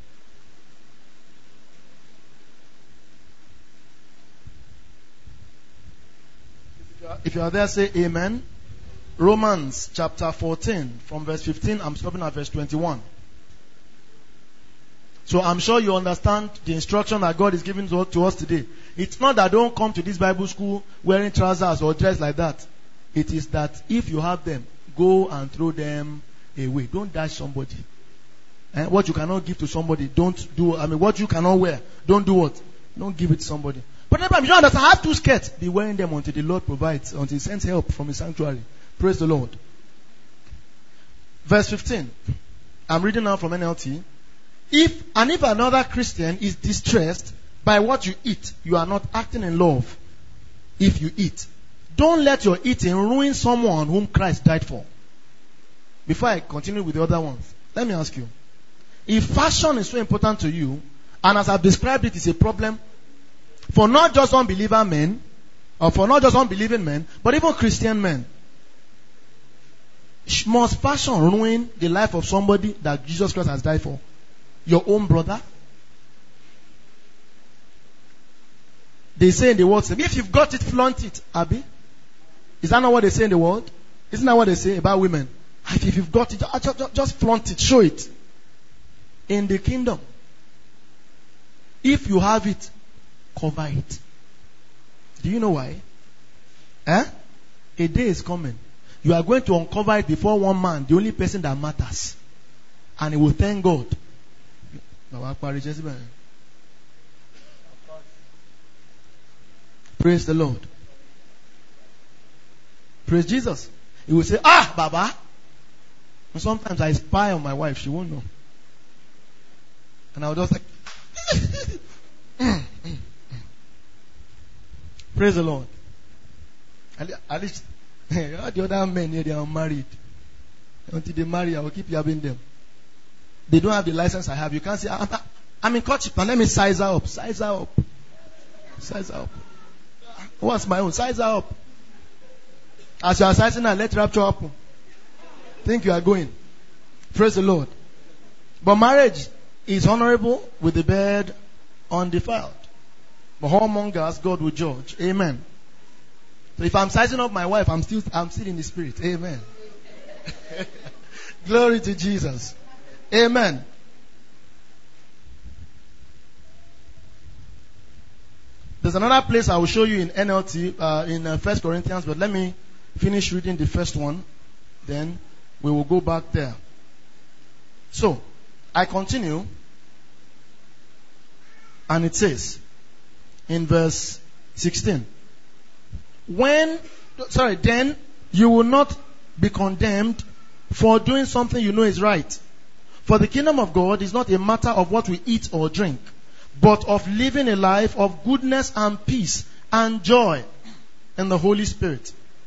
If you are there, say amen. Romans chapter 14, from verse 15, I'm stopping at verse 21. So I'm sure you understand the instruction that God is giving to us today. It's not that don't come to this Bible school wearing trousers or dress like that. It is that if you have them, go and throw them away. Don't dash somebody. What you cannot give to somebody, don't do. What you cannot wear, don't do what? Don't give it to somebody. But you don't understand. I have 2 skirts. Be wearing them until the Lord provides, until He sends help from His sanctuary. Praise the Lord. Verse 15. I'm reading now from NLT. If another Christian is distressed by what you eat, you are not acting in love. If you eat, don't let your eating ruin someone whom Christ died for. Before I continue with the other ones, let me ask you. If fashion is so important to you, and as I've described it, is a problem for not just unbeliever men, or for not just unbelieving men, but even Christian men. Must fashion ruin the life of somebody that Jesus Christ has died for? Your own brother? They say in the world, if you've got it, flaunt it. Abi? Is that not what they say in the world? Isn't that what they say about women? If you've got it, just flaunt it, show it. In the kingdom, if you have it, cover it. Do you know why? A day is coming. You are going to uncover it before one man, the only person that matters. And he will thank God. Praise the Lord. Praise Jesus. He will say, Baba. And sometimes I spy on my wife, she won't know. And I'll just like praise the Lord. At least the other men here, they are married. Until they marry, I will keep having them. They don't have the license I have. You can't say, I'm in courtship, and let me size her up. Size her up. Size her up. What's my own? Size her up. As you are sizing her, let rapture happen. Think you are going. Praise the Lord. But marriage is honorable with the bed undefiled. But whoremongers, God will judge. Amen. So if I'm sizing up my wife, I'm still in the spirit. Amen. Glory to Jesus. Amen. There's another place I will show you in NLT, in 1 Corinthians, but let me finish reading the first one. Then we will go back there. So, I continue. And it says, in verse 16, then you will not be condemned for doing something you know is right. For the kingdom of God is not a matter of what we eat or drink, but of living a life of goodness and peace and joy in the Holy Spirit.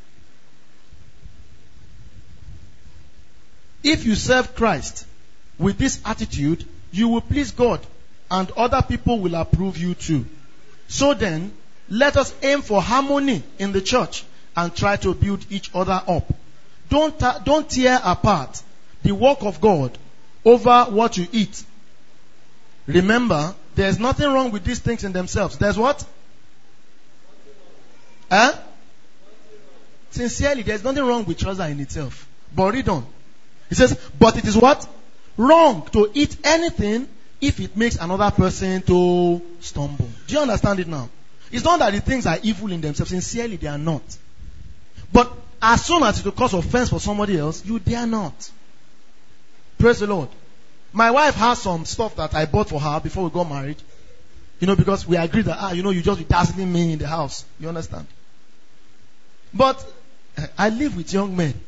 If you serve Christ with this attitude, you will please God, and other people will approve you too. So then, let us aim for harmony in the church and try to build each other up. Don't tear apart the work of God over what you eat. Remember, there's nothing wrong with these things in themselves. There's what? Sincerely, there's nothing wrong with trouser in itself. But read on. It says, but it is what? Wrong to eat anything if it makes another person to stumble. Do you understand it now? It's not that the things are evil in themselves. Sincerely, they are not. But as soon as it will cause offense for somebody else, you dare not. Praise the Lord. My wife has some stuff that I bought for her before we got married. Because we agreed that, you just be dazzling me in the house. You understand? But I live with young men.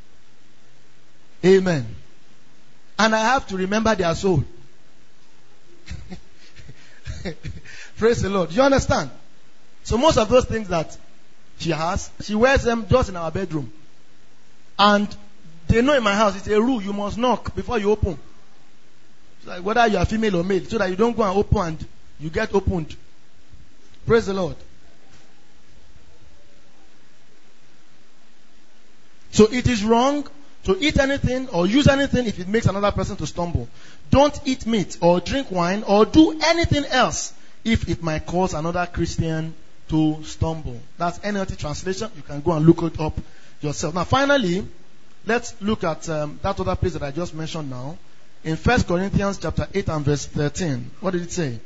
Amen. And I have to remember their soul. Praise the Lord. You understand? So most of those things that she has, she wears them just in our bedroom. And they know in my house, it's a rule, you must knock before you open. It's like whether you are female or male, so that you don't go and open and you get opened. Praise the Lord. So it is wrong to eat anything or use anything if it makes another person to stumble. Don't eat meat or drink wine or do anything else if it might cause another Christian to stumble. That's NLT translation. You can go and look it up yourself. Now finally, let's look at that other place that I just mentioned now. In 1 Corinthians chapter 8 and verse 13. What did it say?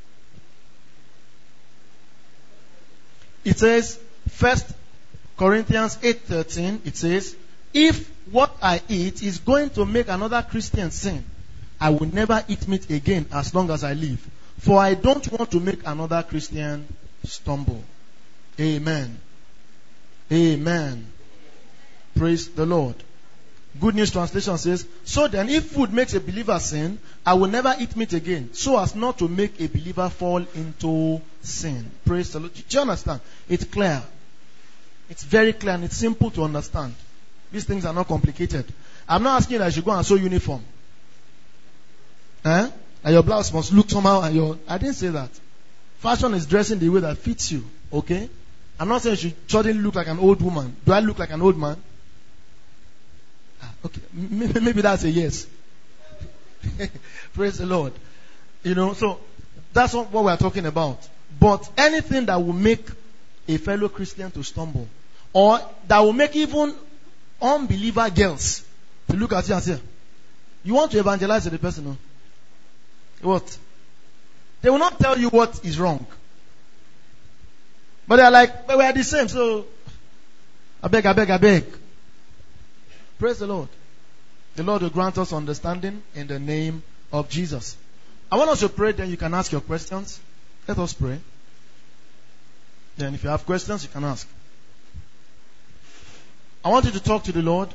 It says, 1 Corinthians 8:13, it says, if what I eat is going to make another Christian sin, I will never eat meat again as long as I live. For I don't want to make another Christian stumble. Amen. Amen. Praise the Lord. Good News Translation says, so then if food makes a believer sin, I will never eat meat again, so as not to make a believer fall into sin. Praise the Lord. Do you understand? It's clear. It's very clear and it's simple to understand. These things are not complicated. I'm not asking that you should go and sew uniform. And your blouse must look somehow. I didn't say that. Fashion is dressing the way that fits you. Okay? I'm not saying you should suddenly look like an old woman. Do I look like an old man? Okay. Maybe that's a yes. Praise the Lord. So that's what we're talking about. But anything that will make a fellow Christian to stumble, or that will make even unbeliever girls to look at you and say, you want to evangelize to the person, no? What? They will not tell you what is wrong. But they are like, but we are the same, so I beg. Praise the Lord. The Lord will grant us understanding in the name of Jesus. I want us to pray, then you can ask your questions. Let us pray. Then if you have questions, you can ask. I want you to talk to the Lord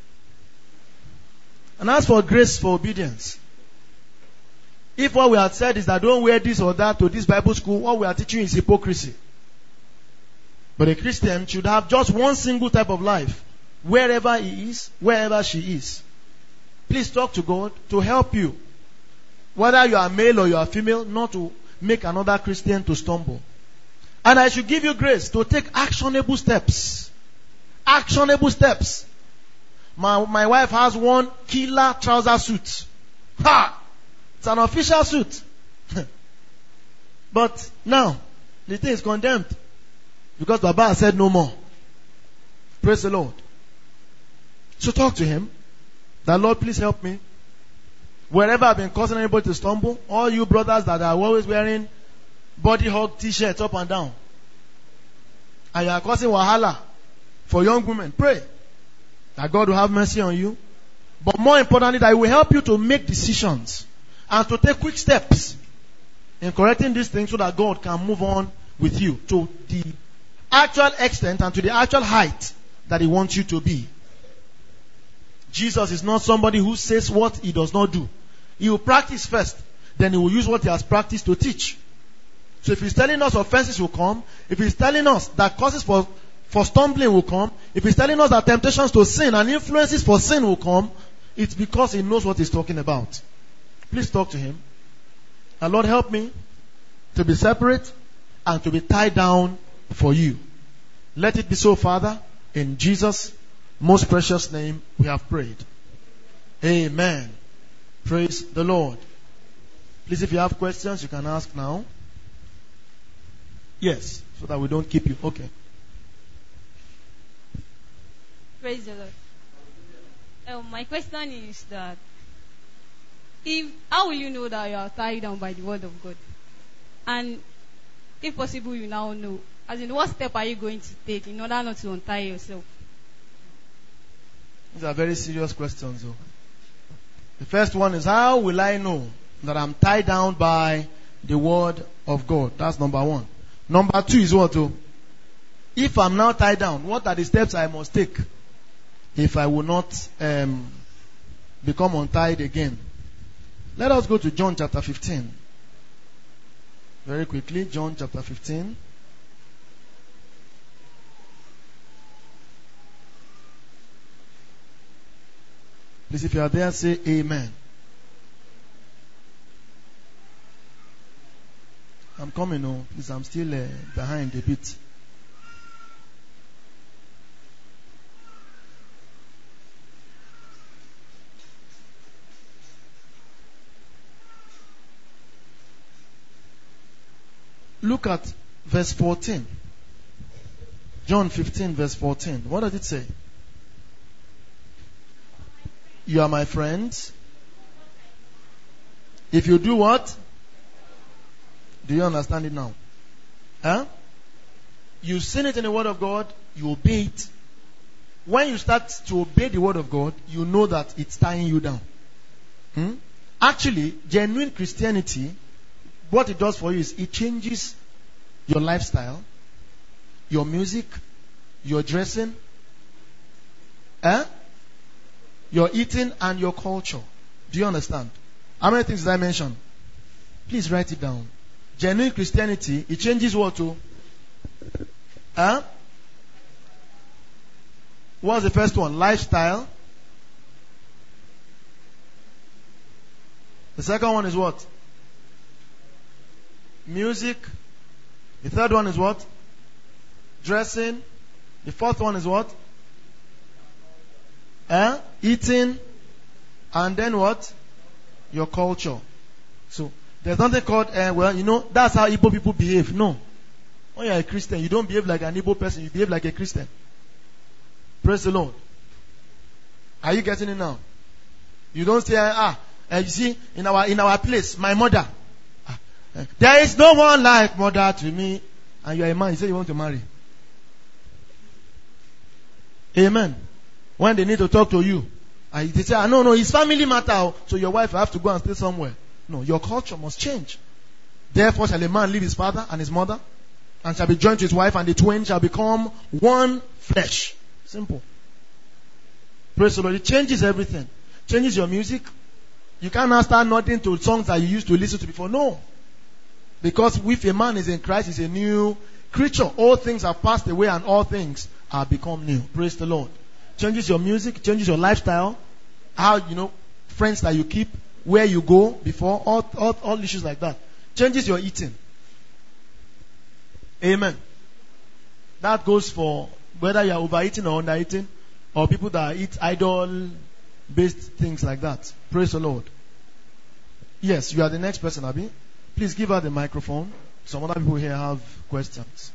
and ask for grace for obedience. If what we have said is that don't wear this or that to this Bible school, what we are teaching is hypocrisy. But a Christian should have just one single type of life, wherever he is, wherever she is. Please talk to God to help you, whether you are male or you are female, not to make another Christian to stumble. And I should give you grace to take actionable steps. Actionable steps. My wife has one killer trouser suit. Ha! It's an official suit. But now, the thing is condemned. Because Baba said no more. Praise the Lord. So talk to him. That Lord, please help me. Wherever I've been causing anybody to stumble, all you brothers that are always wearing body hug t-shirts up and down, and you are causing wahala for young women, pray that God will have mercy on you. But more importantly, that He will help you to make decisions and to take quick steps in correcting these things so that God can move on with you to the actual extent and to the actual height that He wants you to be. Jesus is not somebody who says what He does not do. He will practice first, then He will use what He has practiced to teach. So if He's telling us offenses will come, if He's telling us that causes for stumbling will come, if He's telling us that temptations to sin and influences for sin will come, it's because He knows what He's talking about. Please talk to Him. And Lord, help me to be separate and to be tied down for You. Let it be so, Father. In Jesus' most precious name we have prayed. Amen. Praise the Lord. Please, if you have questions, you can ask now. Yes, so that we don't keep you. Okay. Praise the Lord. My question is that how will you know that you are tied down by the word of God? And if possible, you now know. As in, what step are you going to take in order not to untie yourself? These are very serious questions, though. The first one is, how will I know that I'm tied down by the word of God? That's number one. Number two is what, though? If I'm now tied down, what are the steps I must take if I will not become untied again? Let us go to John chapter 15. Very quickly, John chapter 15. Please, if you are there, say amen. I'm coming, oh. Please, I'm still behind a bit. Look at verse 14. John 15 verse 14. What does it say? You are my friends. If you do what? Do you understand it now? Huh? You've seen it in the word of God. You obey it. When you start to obey the word of God, you know that it's tying you down. Actually, genuine Christianity, what it does for you is it changes your lifestyle, your music, your dressing, your eating, and your culture. Do you understand? How many things did I mention? Please write it down. Genuine Christianity, it changes what to? What's the first one? Lifestyle. The second one is what? Music. The third one is what? Dressing. The fourth one is what? Eating. And then what? Your culture. So, there's nothing called, that's how Igbo people behave. No. When you're a Christian, you don't behave like an Igbo person, you behave like a Christian. Praise the Lord. Are you getting it now? You don't say, you see, in our place, my mother. There is no one like mother to me. And you are a man, you say you want to marry. Amen. When they need to talk to you, they say, no, it's family matter. So your wife have to go and stay somewhere. No, your culture must change. Therefore shall a man leave his father and his mother, and shall be joined to his wife, and the twain shall become one flesh. Simple. Praise the Lord. It changes everything. Changes your music. You can't now start nodding to songs that you used to listen to before. No. Because if a man is in Christ, he's a new creature. All things have passed away and all things are become new. Praise the Lord. Changes your music, changes your lifestyle, how, friends that you keep, where you go before, all issues like that. Changes your eating. Amen. That goes for whether you are overeating or undereating, or people that eat idol-based things like that. Praise the Lord. Yes, you are the next person, Abi. Please give her the microphone. Some other people here have questions.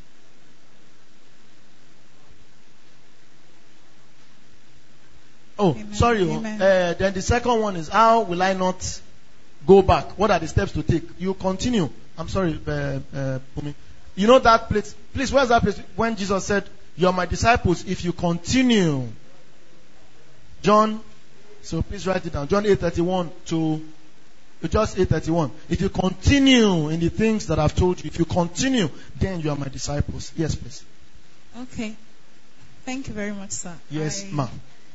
Oh, Amen. sorry. Amen. Then the second one is, how will I not go back? What are the steps to take? You continue I'm sorry, Bumi. You know that place? Please, where's that place? When Jesus said, "You are my disciples if you continue." John. So please write it down. John 8:31 to just 8:31. If you continue in the things that I've told you, if you continue, then you are my disciples. Yes, please. Okay. Thank you very much, sir. Yes, ma'am.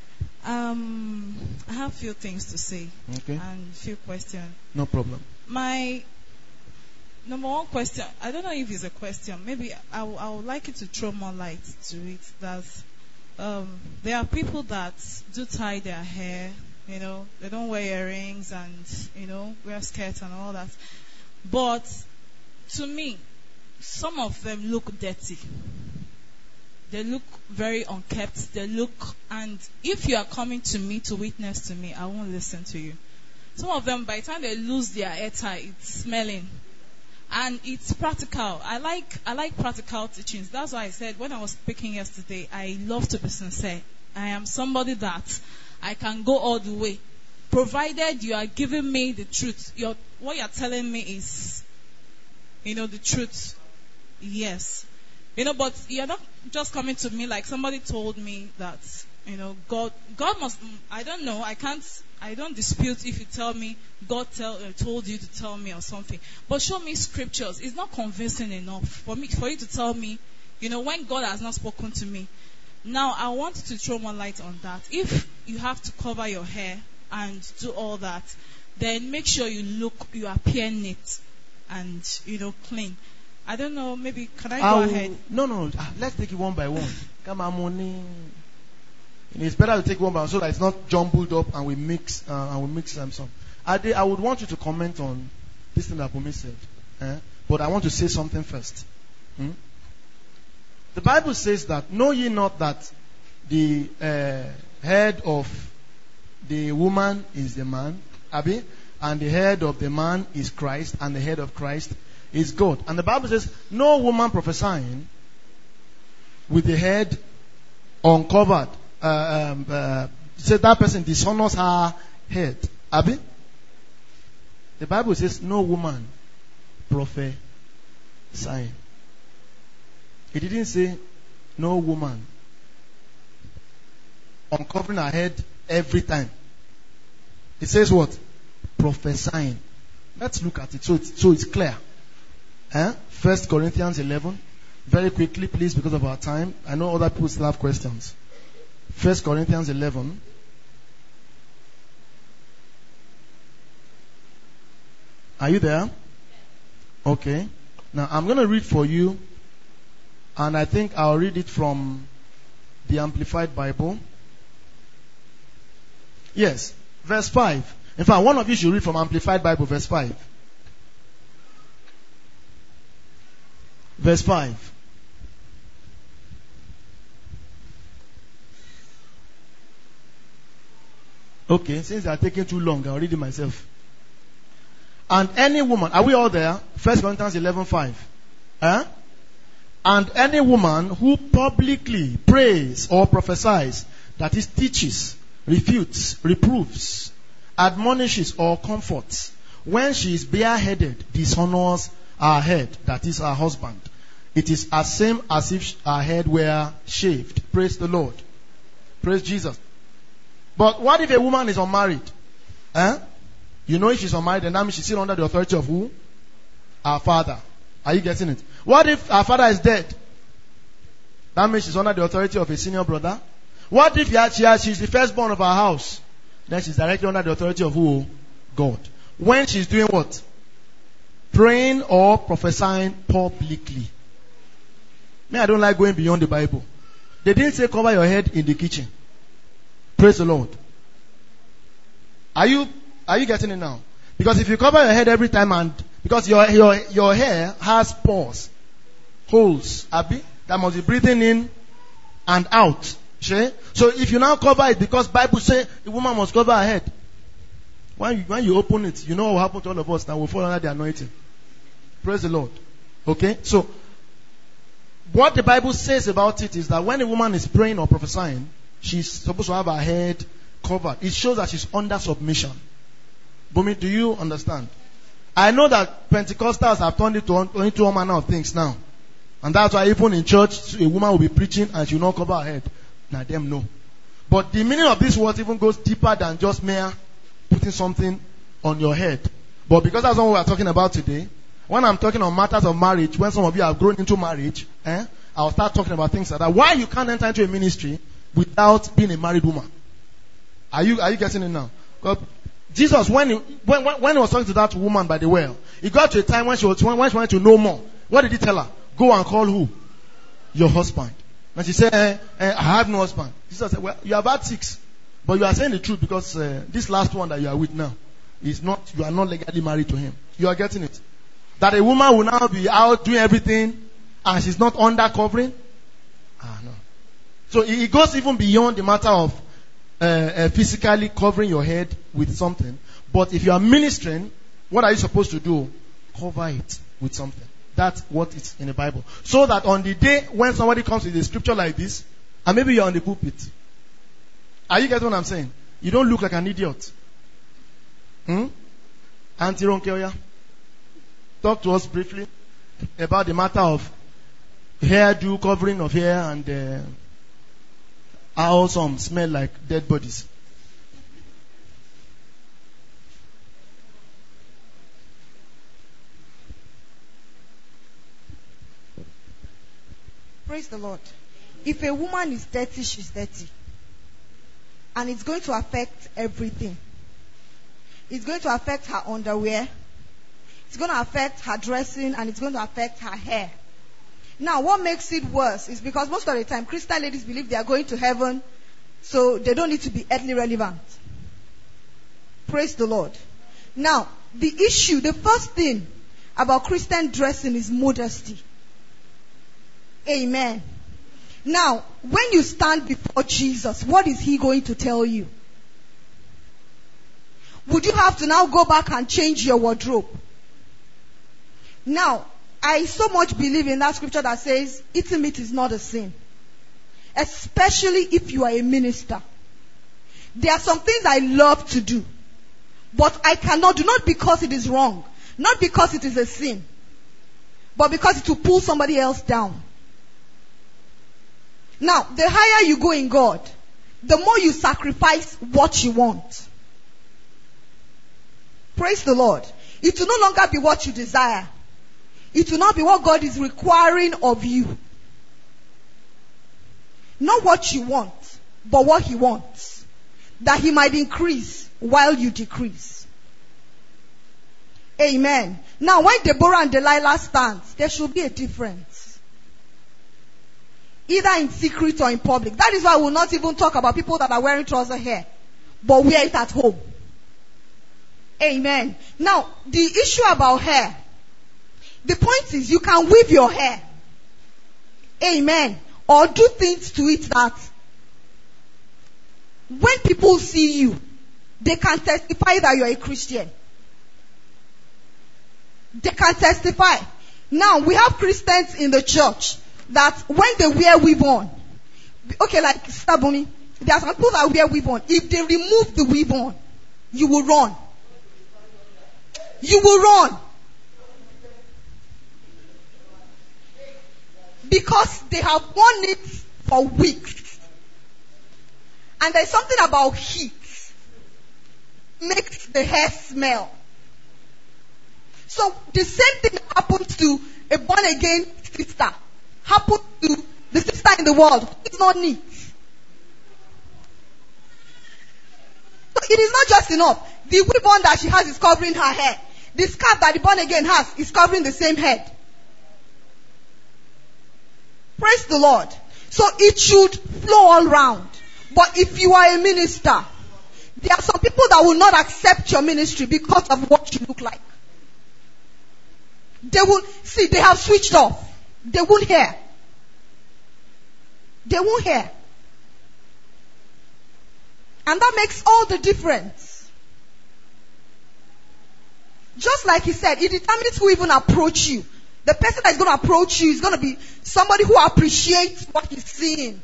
I have a few things to say. Okay. And a few questions. No problem. My number one question, I don't know if it's a question. Maybe I would like you to throw more light to it. That there are people that do tie their hair. You know, they don't wear earrings and, you know, wear skirts and all that. But to me, some of them look dirty. They look very unkept. They look, and if you are coming to me to witness to me, I won't listen to you. Some of them, by the time they lose their hair tie, it's smelling. And it's practical. I like practical teachings. That's why I said when I was speaking yesterday, I love to be sincere. I am somebody that I can go all the way, provided you are giving me the truth. What you're telling me is, you know, the truth. Yes. You know, but you're not just coming to me like somebody told me that, you know, God must, I don't know, I don't dispute if you tell me God told you to tell me or something. But show me scriptures. It's not convincing enough for you to tell me, you know, when God has not spoken to me. Now, I want to throw more light on that. If you have to cover your hair and do all that, then make sure you appear neat and, you know, clean. I don't know, maybe, can I go ahead? No. Let's take it one by one. Come on, money. It's better to take one by one so that it's not jumbled up and we mix some. I would want you to comment on this thing that Bumi said. But I want to say something first. The Bible says that, know ye not that the head of the woman is the man, Abi, and the head of the man is Christ, and the head of Christ is God. And the Bible says, no woman prophesying with the head uncovered, says that person dishonors her head. Abi? The Bible says, no woman prophesying. It didn't say no woman uncovering her head every time. It says what? Prophesying. Let's look at it so it's clear. 1 Corinthians 11. Very quickly, please, because of our time. I know other people still have questions. 1 Corinthians 11. Are you there? Okay. Now, I'm going to read for you. And I think I'll read it from the Amplified Bible. Yes, verse 5. In fact, one of you should read from Amplified Bible, verse 5. Verse 5. Okay, since they are taking too long, I'll read it myself. And any woman, are we all there? 1 Corinthians 11:5. And any woman who publicly prays or prophesies, that is, teaches, refutes, reproves, admonishes, or comforts, when she is bareheaded, dishonors her head, that is, her husband. It is as same as if her head were shaved. Praise the Lord. Praise Jesus. But what if a woman is unmarried? You know, if she's unmarried, then that means she's still under the authority of who? Her father. Are you getting it? What if her father is dead? That means she's under the authority of a senior brother. What if she's the firstborn of her house? Then she's directly under the authority of who? God. When she's doing what? Praying or prophesying publicly. Me, I don't like going beyond the Bible. They didn't say cover your head in the kitchen. Praise the Lord. Are you getting it now? Because if you cover your head every time, and because your hair has pores, holes, Abi, that must be breathing in and out. So if you now cover it, because Bible says the woman must cover her head. When you open it, you know what will happen to all of us. Now we'll fall under the anointing. Praise the Lord. Okay? So what the Bible says about it is that when a woman is praying or prophesying, she's supposed to have her head covered. It shows that she's under submission. Bumi, do you understand? I know that Pentecostals have turned it into all manner of things now. And that's why even in church, a woman will be preaching and she will not cover her head. Now them know. But the meaning of this word even goes deeper than just mere putting something on your head. But because that's what we are talking about today, when I'm talking on matters of marriage, when some of you have grown into marriage, I'll start talking about things like that. Why you can't enter into a ministry without being a married woman? Are you getting it now? Because Jesus, when he was talking to that woman by the well, he got to a time when she wanted to know more. What did he tell her? Go and call who? Your husband. And she said, I have no husband. Jesus said, well, you have had 6. But you are saying the truth because this last one that you are with now you are not legally married to him. You are getting it. That a woman will now be out doing everything and she's not under covering? No. So it goes even beyond the matter of physically covering your head with something. But if you are ministering, what are you supposed to do? Cover it with something. That's what is in the Bible. So that on the day when somebody comes with a scripture like this, and maybe you're on the pulpit. Are you getting what I'm saying? You don't look like an idiot. Auntie Ronkeoya, talk to us briefly about the matter of hairdo, covering of hair, and how some smell like dead bodies. Praise the Lord. If a woman is dirty, she's dirty. And it's going to affect everything. It's going to affect her underwear. It's going to affect her dressing, and it's going to affect her hair. Now, what makes it worse is because most of the time, Christian ladies believe they are going to heaven, so they don't need to be earthly relevant. Praise the Lord. Now, the first thing about Christian dressing is modesty. Amen. Now, when you stand before Jesus, what is he going to tell you? Would you have to now go back and change your wardrobe? Now, I so much believe in that scripture that says, eating meat is not a sin. Especially if you are a minister. There are some things I love to do. But I cannot do, not because it is wrong. Not because it is a sin. But because it will pull somebody else down. Now, the higher you go in God, the more you sacrifice what you want. Praise the Lord. It will no longer be what you desire. It will not be what God is requiring of you. Not what you want, but what he wants. That he might increase while you decrease. Amen. Now, when Deborah and Delilah stand, there should be a difference. Either in secret or in public. That is why I will not even talk about people that are wearing trouser hair, but wear it at home. Amen. Now, the issue about hair, the point is you can weave your hair. Amen. Or do things to it that when people see you, they can testify that you are a Christian. They can testify. Now, we have Christians in the church that when they wear weave on, okay, like Stabumi, there are some people that wear weave on. If they remove the weave on, you will run. You will run. Because they have worn it for weeks. And there's something about heat. Makes the hair smell. So the same thing happens to a born again sister. Happens to the sister in the world. It's not neat. So it is not just enough. The weave-on that she has is covering her hair. The scarf that the born again has is covering the same head. Praise the Lord. So it should flow all round. But if you are a minister, there are some people that will not accept your ministry because of what you look like. They will, see, they have switched off. They won't hear. They won't hear. And that makes all the difference. Just like he said, it determines who even approach you. The person that is going to approach you is going to be somebody who appreciates what he's seeing.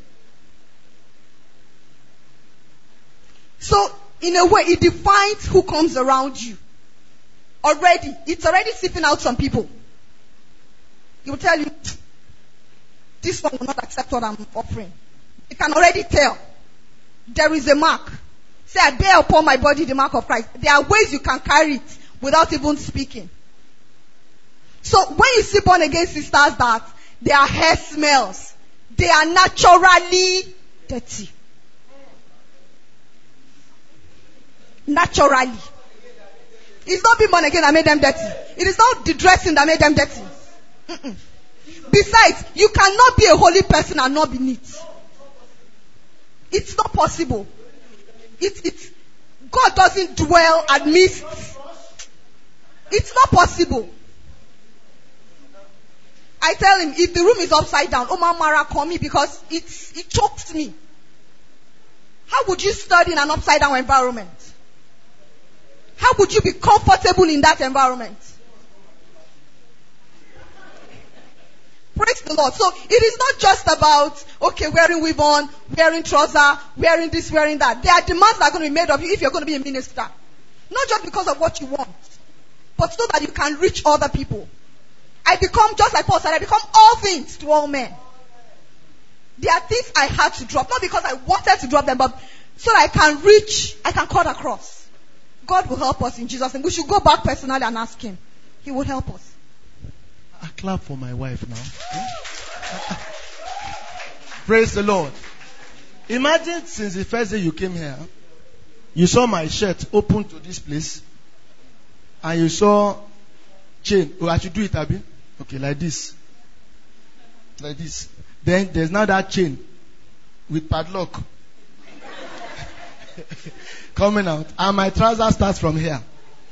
So, in a way, it defines who comes around you. already, it's already sipping out some people. He will tell you, this one will not accept what I'm offering. You can already tell. There is a mark. Say, I bear upon my body the mark of Christ. There are ways you can carry it without even speaking. So when you see born again sisters that their hair smells, they are naturally dirty. Naturally. It's not being born again that made them dirty. It is not the dressing that made them dirty. Mm-mm. Besides, you cannot be a holy person and not be neat. It's not possible. God doesn't dwell amidst. It's not possible. I tell him, if the room is upside down, Oma Mara call me because it chokes me. How would you study in an upside down environment? How would you be comfortable in that environment? Praise the Lord. So it is not just about, okay, wearing weave on, wearing trouser, wearing this, wearing that. There are demands that are going to be made of you if you're going to be a minister. Not just because of what you want, but so that you can reach other people. I become, just like Paul said, I become all things to all men. There are things I had to drop, not because I wanted to drop them, but so that I can reach, I can cut across. God will help us in Jesus' name. We should go back personally and ask him. He will help us. I clap for my wife now. Praise the Lord. Imagine since the first day you came here, you saw my shirt open to this place, and you saw chain. Oh, I should do it, Abi. Okay, like this. Like this. Then there's now that chain with padlock coming out. And my trouser starts from here.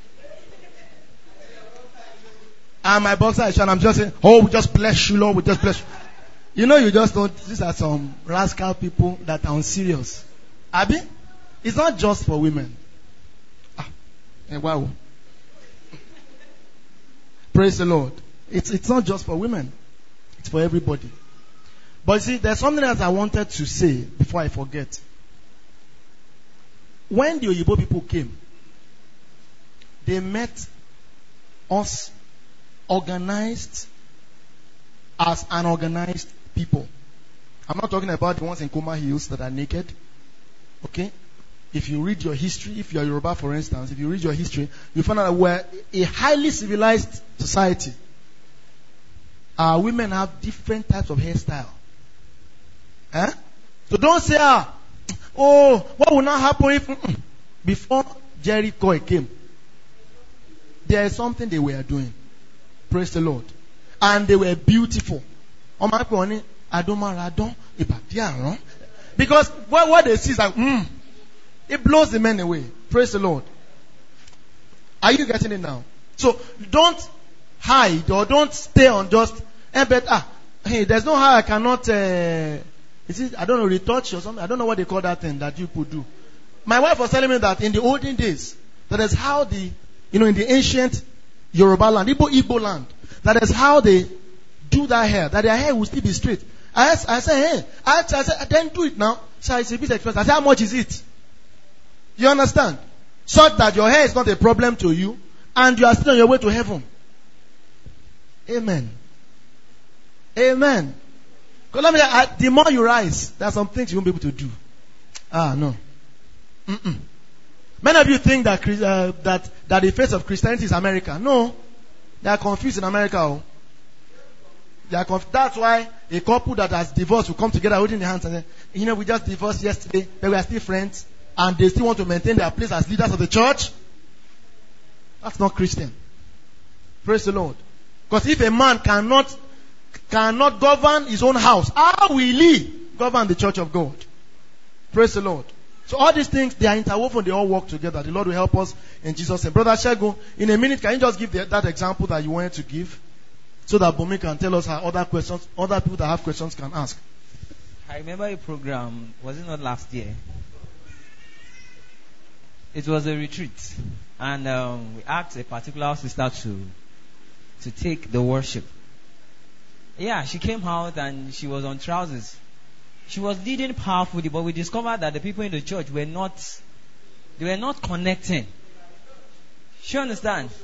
And my boxer is short. I'm just saying, oh, we just bless you, Lord. We just bless you. You know, you just don't. These are some rascal people that are unserious. Abi, it's not just for women. Wow. Praise the Lord. It's not just for women. It's for everybody. But see, there's something else I wanted to say before I forget. When the Oyibo people came, they met us organized as unorganized people. I'm not talking about the ones in Kuma Hills that are naked. Okay? If you read your history, if you are Yoruba for instance, if you read your history, you find out that we're a highly civilized society. Our women have different types of hairstyle. So don't say, oh, what will not happen if... Before Jericho came, there is something they were doing. Praise the Lord. And they were beautiful. Because what they see is like, it blows the men away. Praise the Lord. Are you getting it now? So don't hide or don't stay on just, hey, there's no how I cannot, I don't know, retouch or something. I don't know what they call that thing that you could do. My wife was telling me that in the olden days, that is how in the ancient Yoruba land, Igbo land, that is how they do that hair, that their hair will still be straight. I said, I said, then do it now. So it's a bit expensive. I said, how much is it? You understand? Such that your hair is not a problem to you, and you are still on your way to heaven. Amen. Amen. Because let me tell you, the more you rise, there are some things you won't be able to do. No. Many of you think that that the face of Christianity is America. No. They are confused in America. Oh. That's why a couple that has divorced will come together holding their hands and say, we just divorced yesterday, but we are still friends, and they still want to maintain their place as leaders of the church. That's not Christian. Praise the Lord. Because if a man cannot govern his own house, how will he govern the church of God? Praise the Lord. So all these things, they are interwoven, they all work together. The Lord will help us in Jesus' name. Brother Shego, in a minute, can you just give that example that you wanted to give? So that Bumi can tell us how other people that have questions can ask. I remember a program, was it not last year? It was a retreat. And we asked a particular sister to take the worship. Yeah, she came out and she was on trousers. She was leading powerfully, but we discovered that the people in the church were not connecting. You understand?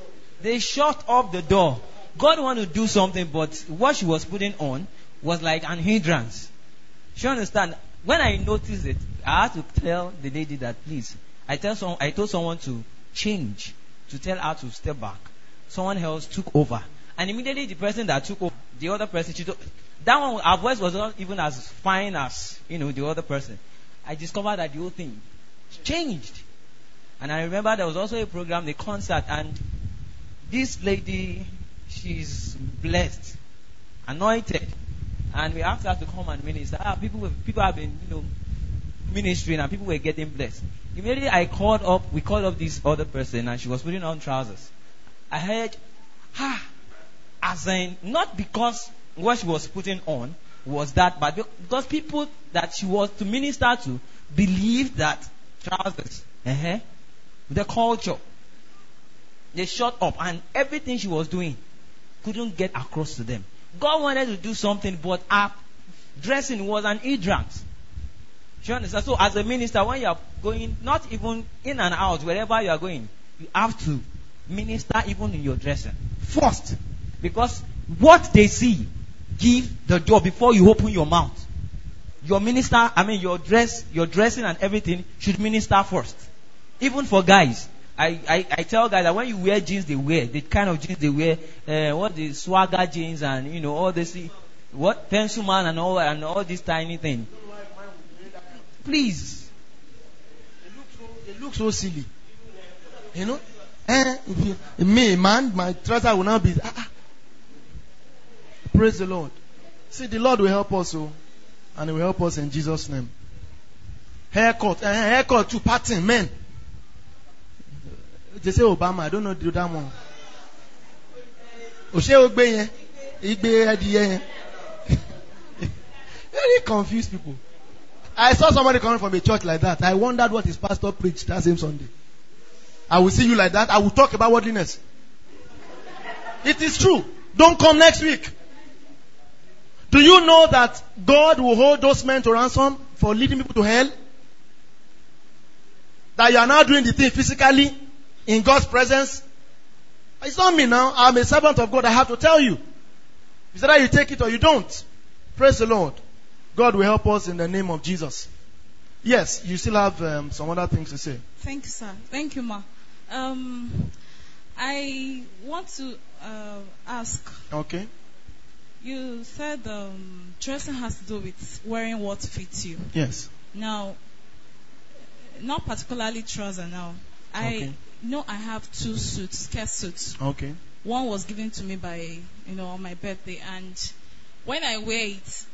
They shut up the door. God wanted to do something, but what she was putting on was like an hindrance. You understand? When I noticed it, I had to tell the lady that, please, I told someone to change, to tell her to step back. Someone else took over. And immediately the person that took over, the other person, that one, her voice was not even as fine as, the other person. I discovered that the whole thing changed. And I remember there was also a program, the concert, and this lady, she's blessed, anointed. And we asked her to come and minister. People have been, ministering, and people were getting blessed. Immediately we called up this other person, and she was putting on trousers. I heard, as in, not because what she was putting on was that bad, because people that she was to minister to believed that trousers, the culture, they shut up, and everything she was doing couldn't get across to them. God wanted to do something, but her dressing was an hindrance. You understand? So as a minister, when you are going, not even in and out, wherever you are going, you have to minister even in your dressing first, because what they see give the door before you open your mouth. Your dressing and everything should minister first. Even for guys, I tell guys that when you wear jeans, they wear the kind of jeans they wear, the swagger jeans and all this, pencil man and all these tiny things. Please, they look so silly, me, man, my trouser will now be. Praise the Lord. See, the Lord will help us, and He will help us in Jesus' name. Haircut to pattern, men. They say Obama, I don't know the other one. Very confused people. I saw somebody coming from a church like that. I wondered what his pastor preached that same Sunday. I will see you like that. I will talk about worldliness. It is true. Don't come next week. Do you know that God will hold those men to ransom for leading people to hell? That you are now doing the thing physically in God's presence? It's not me now. I'm a servant of God. I have to tell you. It's either you take it or you don't. Praise the Lord. God will help us in the name of Jesus. Yes, you still have some other things to say. Thank you, sir. Thank you, ma. I want to ask. Okay. You said dressing has to do with wearing what fits you. Yes. Now, not particularly trousers now. I know I have 2 suits, skirt suits. Okay. One was given to me by, on my birthday, and when I wear it,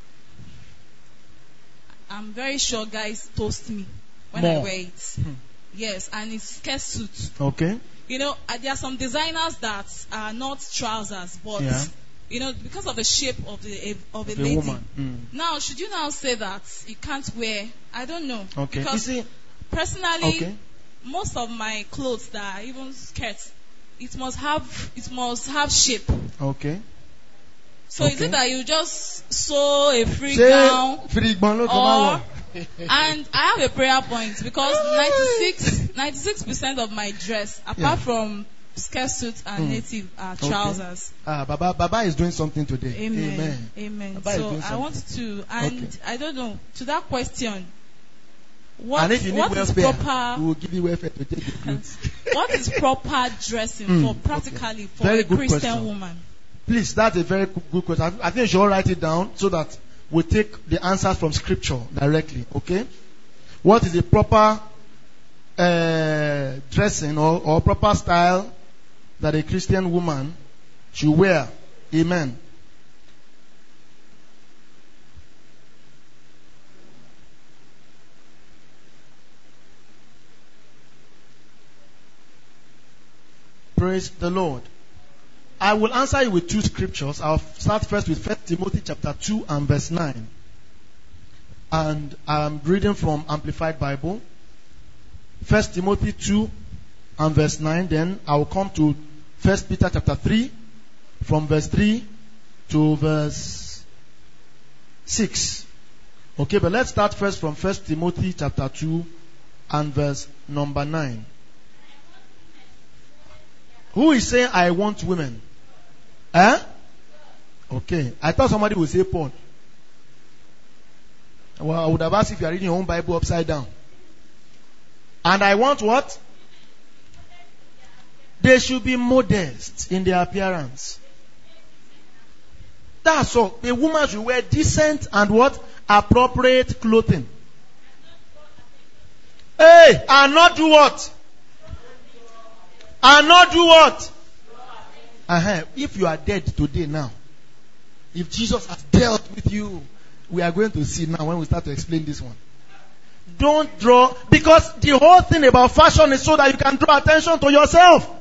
I'm very sure guys toast me when I wear it. Yes, and it's skirt suit. Okay. There are some designers that are not trousers, but because of the shape of a lady. Woman. Now, should you now say that you can't wear? I don't know. Okay. Because you see, personally, most of my clothes that are even skirts, it must have shape. Okay. So is it that you just sew a free gown? And I have a prayer point, because 96% of my dress, apart from skirt suits and native trousers. Baba is doing something today. Amen. So I want to, I don't know, to that question, what is proper? We will give you welfare to take the clothes. What is proper dressing for practically for a Christian woman? Please, that's a very good question. I think you should all write it down so that we take the answers from Scripture directly. Okay? What is the proper dressing or proper style that a Christian woman should wear? Amen. Praise the Lord. I will answer you with 2 scriptures. I'll start first with 1 Timothy chapter 2 and verse 9. And I'm reading from Amplified Bible. 1 Timothy 2 and verse 9. Then I will come to 1 Peter chapter 3 from verse 3 to verse 6. Okay, but let's start first from 1 Timothy chapter 2 and verse number 9. Who is saying I want women? Eh? Okay. I thought somebody would say Paul. Well, I would have asked if you are reading your own Bible upside down. And I want what? They should be modest in their appearance. That's all. A woman should wear decent and what? Appropriate clothing. Hey, and not do what? And not do what? If you are dead today now, if Jesus has dealt with you, we are going to see now when we start to explain this one. Don't draw, because the whole thing about fashion is so that you can draw attention to yourself.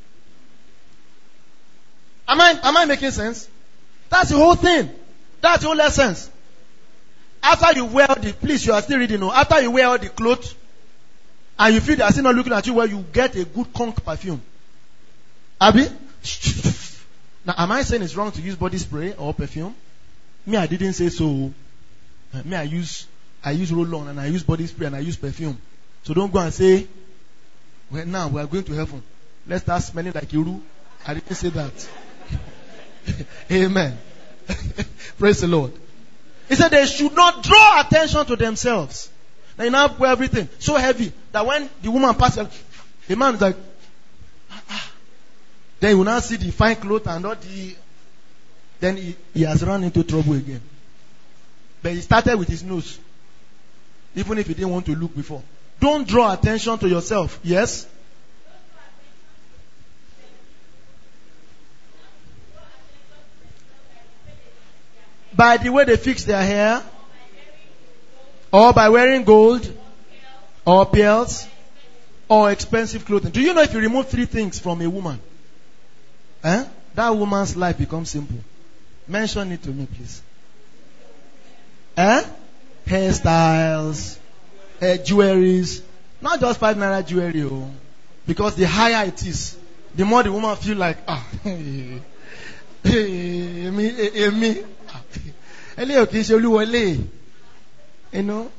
Am I making sense? That's the whole thing. That's the whole essence. After you wear please, you are still reading. No? After you wear all the clothes, and you feel they are still not looking at you, well, you get a good conk perfume. Abi? Now, am I saying it's wrong to use body spray or perfume? Me, I didn't say so. Me, I use roll-on and I use body spray and I use perfume. So don't go and say, well, now we are going to heaven. Let's start smelling like Iru. I didn't say that. Amen. Praise the Lord. He said they should not draw attention to themselves. They now wear everything so heavy that when the woman passes, the man is like, then you will now see the fine clothes and all the. Then he has run into trouble again. But he started with his nose, even if he didn't want to look before. Don't draw attention to yourself. Yes? By the way they fix their hair, or by wearing gold, or pearls, or expensive clothing. Do you know if you remove 3 things from a woman, that woman's life becomes simple? Mention it to me, please. Hairstyles, jewelries, not just 5 naira jewelry, because the higher it is, the more the woman feel like, me. You know,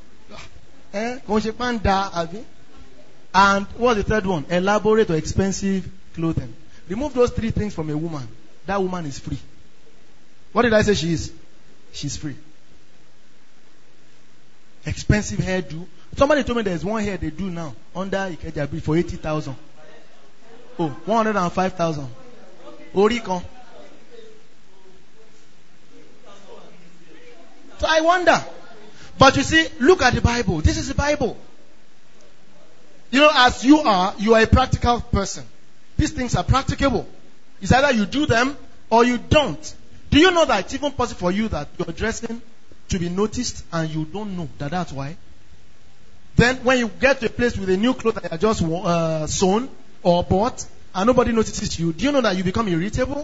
and what's the third one? Elaborate or expensive clothing. Remove those 3 things from a woman. That woman is free. What did I say she is? She's free. Expensive hairdo. Somebody told me there's one hair they do now under Ikeja Bridge for 80,000. 105,000. Oricon. So I wonder. But you see, look at the Bible. This is the Bible. You know, as you are a practical person. These things are practicable. It's either you do them or you don't. Do you know that it's even possible for you that you're dressing to be noticed and you don't know that that's why? Then when you get to a place with a new clothes that you just sewn or bought and nobody notices you, do you know that you become irritable?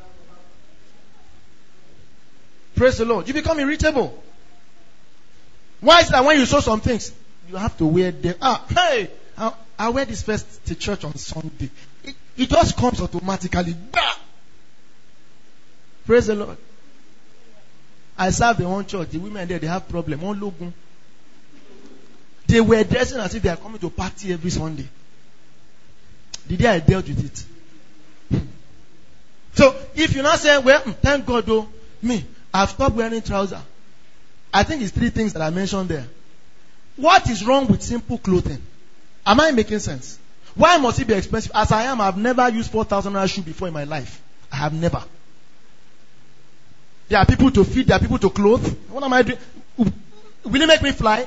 Praise the Lord. You become irritable. Why is that when you saw some things, you have to wear them? I wear this first to church on Sunday. It just comes automatically. Bah! Praise the Lord. I serve in one church. The women there, they have problem. One logo. They were dressing as if they are coming to party every Sunday. The day I dealt with it. So, if you now say, well, thank God though, I've stopped wearing trousers. I think it's 3 things that I mentioned there. What is wrong with simple clothing? Am I making sense? Why must it be expensive? As I am, I've never used 4,000 naira shoe before in my life. I have never. There are people to feed, there are people to clothe. What am I doing? Will it make me fly?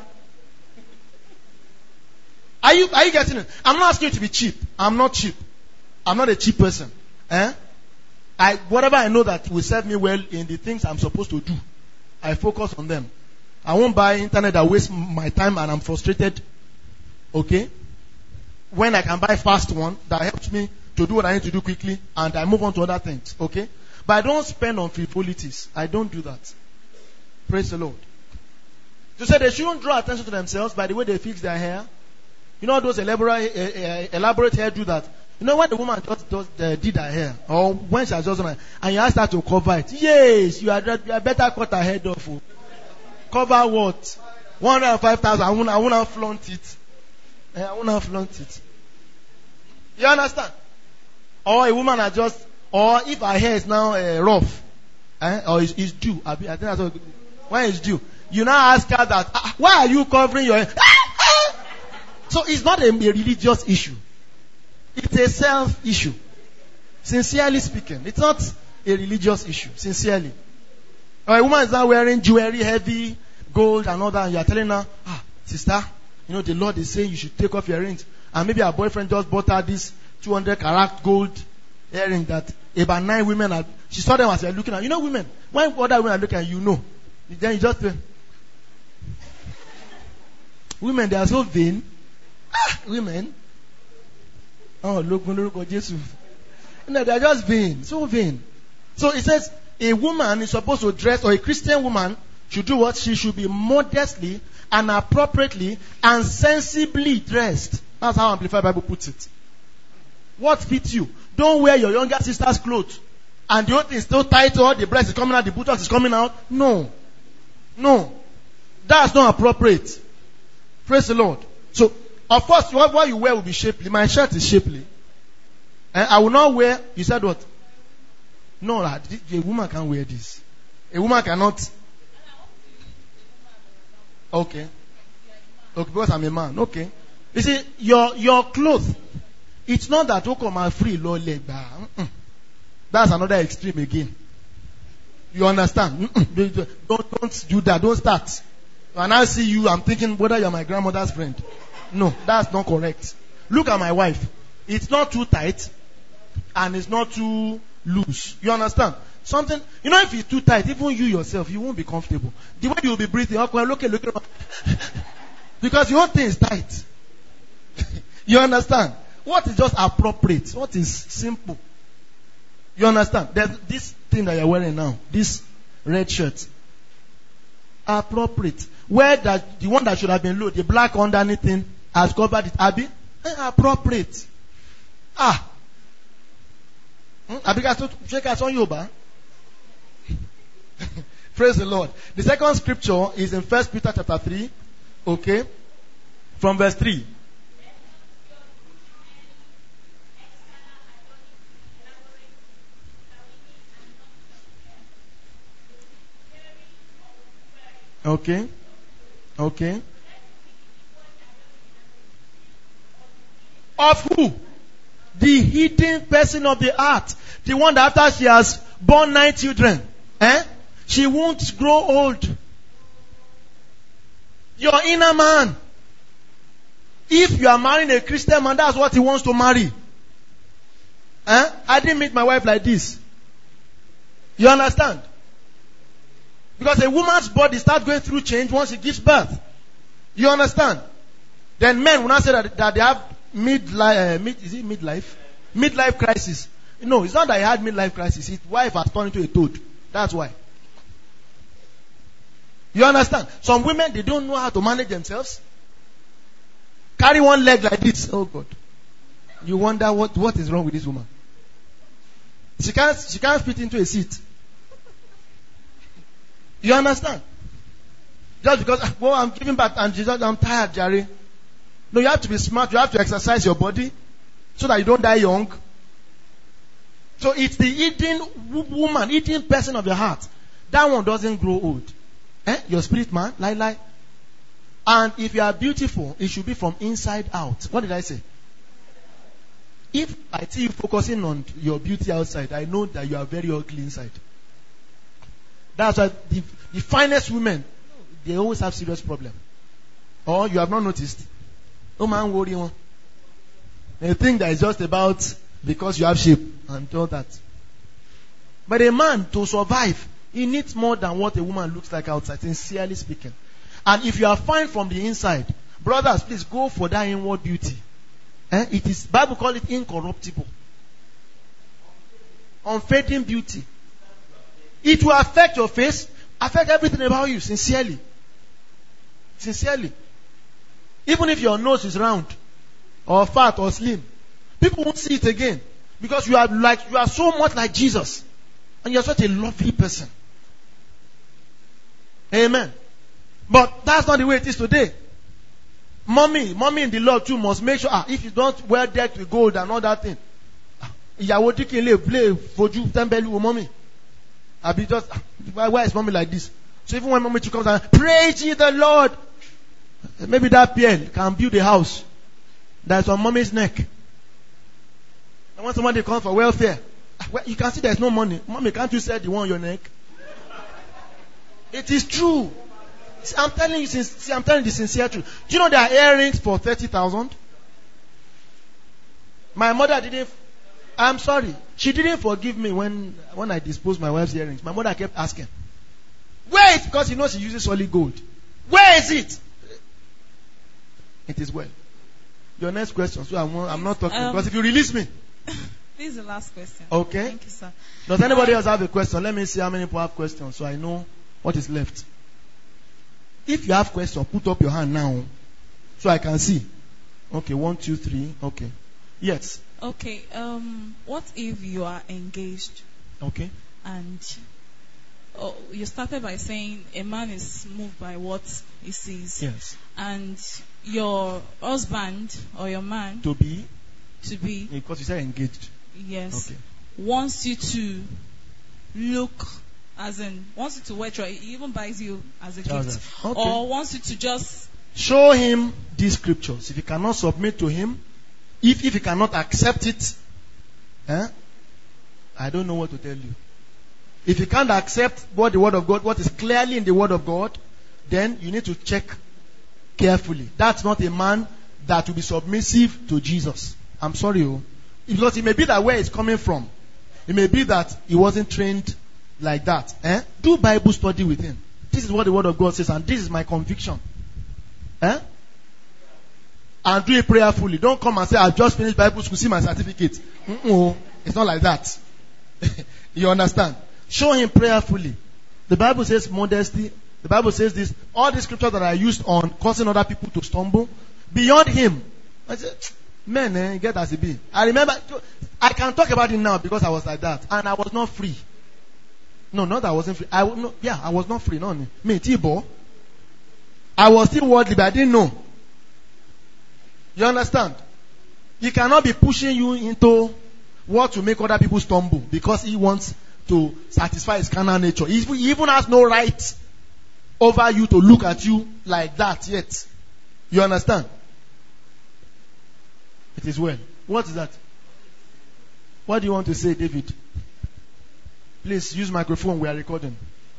Are you getting it? I'm not asking you to be cheap. I'm not cheap. I'm not a cheap person. Whatever I know that will serve me well in the things I'm supposed to do, I focus on them. I won't buy internet that wastes my time and I'm frustrated. Okay? When I can buy fast one that helps me to do what I need to do quickly and I move on to other things. Okay? But I don't spend on frivolities. I don't do that. Praise the Lord. To say they shouldn't draw attention to themselves by the way they fix their hair. You know those elaborate hair do that. You know when the woman just did her hair, or when she has just done it, and you ask her to cover it. Yes, you are better cut her head off. Cover what? 105,000. I won't flaunt it. I won't flaunt it. You understand? Or a woman that just, or if her hair is now rough, or is due. I think that's what, when it's due. You now ask her that, why are you covering your hair? So it's not a religious issue. It's a self issue. Sincerely speaking. It's not a religious issue. Sincerely. Or a woman is now wearing jewelry, heavy, gold and all that, and you are telling her, sister, the Lord is saying you should take off your rings. And maybe her boyfriend just bought her this 200 karat gold earring that about 9 women are, she saw them as they're looking at. Women, when other women are looking at then you just say, women, they are so vain. Women. Oh, look, Jesus. They are just vain, so vain. So it says, a woman is supposed to dress, or a Christian woman should do what? She should be modestly and appropriately and sensibly dressed. That's how Amplified Bible puts it. What fits you? Don't wear your younger sister's clothes. And the whole thing is still tight, or the breast is coming out, the buttocks is coming out. No. That's not appropriate. Praise the Lord. So, of course, what you wear will be shapely. My shirt is shapely. And I will not wear, you said what? No, a woman can't wear this. A woman cannot. Okay, because I'm a man. Okay. You see, your clothes, it's not that you come out free, low leg. That's another extreme again. You understand? Don't do that. Don't start. When I see you, I'm thinking whether you're my grandmother's friend. No, that's not correct. Look at my wife. It's not too tight, and it's not too loose. You understand? Something, if it's too tight, even you yourself, you won't be comfortable. The way you'll be breathing, look, because your thing is tight. You understand? What is just appropriate? What is simple? You understand? There's this thing that you're wearing now, this red shirt. Appropriate. Where that the one that should have been low, the black underneath thing has covered it. Abi? Appropriate. Praise the Lord. The second scripture is in 1 Peter chapter 3. Okay. From verse 3. Okay. Of who? The hidden person of the heart. The one that after she has born 9 children, she won't grow old. Your inner man. If you are marrying a Christian man, that's what he wants to marry. I didn't meet my wife like this. You understand? Because a woman's body starts going through change once she gives birth. You understand? Then men will not say that they have midlife crisis. No, it's not that he had midlife crisis. His wife has turned into a toad. That's why. You understand? Some women, they don't know how to manage themselves. Carry one leg like this. Oh God. You wonder what is wrong with this woman. She can't fit into a seat. You understand? Just because, I'm giving back and I'm tired, Jerry. No, you have to be smart. You have to exercise your body so that you don't die young. So it's the eating woman, eating person of your heart. That one doesn't grow old. Your spirit man, lie. And if you are beautiful, it should be from inside out. What did I say? If I see you focusing on your beauty outside, I know that you are very ugly inside. That's why the finest women, they always have serious problem. Or you have not noticed. No man worry one. They think that it's just about because you have shape and all that. But a man, to survive, he needs more than what a woman looks like outside, sincerely speaking. And if you are fine from the inside, brothers, please go for that inward beauty. It is, Bible call it incorruptible. Unfading beauty. It will affect your face, affect everything about you, sincerely. Sincerely. Even if your nose is round, or fat, or slim, people won't see it again. Because you are so much like Jesus. And you are such a lovely person. Amen. But that's not the way it is today. Mommy in the Lord too must make sure, if you don't wear decked with gold and all that thing, ìyàwó díkìn lè fojú tẹ́ḿbẹ́lú wo mommy. Abi just, why is mommy like this? So even when mommy comes and praise ye the Lord, maybe that PL can build a house that's on mommy's neck. And when somebody comes for welfare, you can see there's no money. Mommy, can't you sell the one on your neck? It is true. See, I'm telling you the sincere truth. Do you know there are earrings for 30,000? My mother didn't. I'm sorry. She didn't forgive me when I disposed my wife's earrings. My mother kept asking, where is it? Because she uses solid gold. Where is it? It is well. Your next question. So I'm not talking because if you release me. This is the last question. Okay. Thank you, sir. Does anybody else have a question? Let me see how many people have questions so I know what is left. If you have questions, put up your hand now so I can see. Okay, 1, 2, 3. Okay. Yes. Okay. What if you are engaged? Okay. And you started by saying a man is moved by what he sees. Yes. And your husband or your man To be. Because you said engaged. Yes. Okay. Wants you to look, as in wants you to wear trousers. He even buys you as a gift, Okay. or wants you to just show him these scriptures. If you cannot submit to him, if you cannot accept it, I don't know what to tell you. If you can't accept what the word of God, what is clearly in the word of God, then you need to check carefully. That's not a man that will be submissive to Jesus. I'm sorry, because it may be that where it's coming from, it may be that he wasn't trained like that. Do Bible study with him. This is what the word of God says, and this is my conviction. And do it prayerfully. Don't come and say, I've just finished Bible school, see my certificate. It's not like that. You understand? Show him prayerfully. The Bible says modesty. The Bible says this. All the scriptures that are used on causing other people to stumble, beyond him. I said, man, get as it be. I remember, I can talk about it now because I was like that. And I was not free. No, not that I wasn't free. I was not free. No, me, Tibo. I was still worldly, but I didn't know. You understand? He cannot be pushing you into what will make other people stumble because he wants to satisfy his carnal nature. He even has no right over you to look at you like that yet. You understand? It is well. What is that? What do you want to say, David? Please use microphone. We are recording.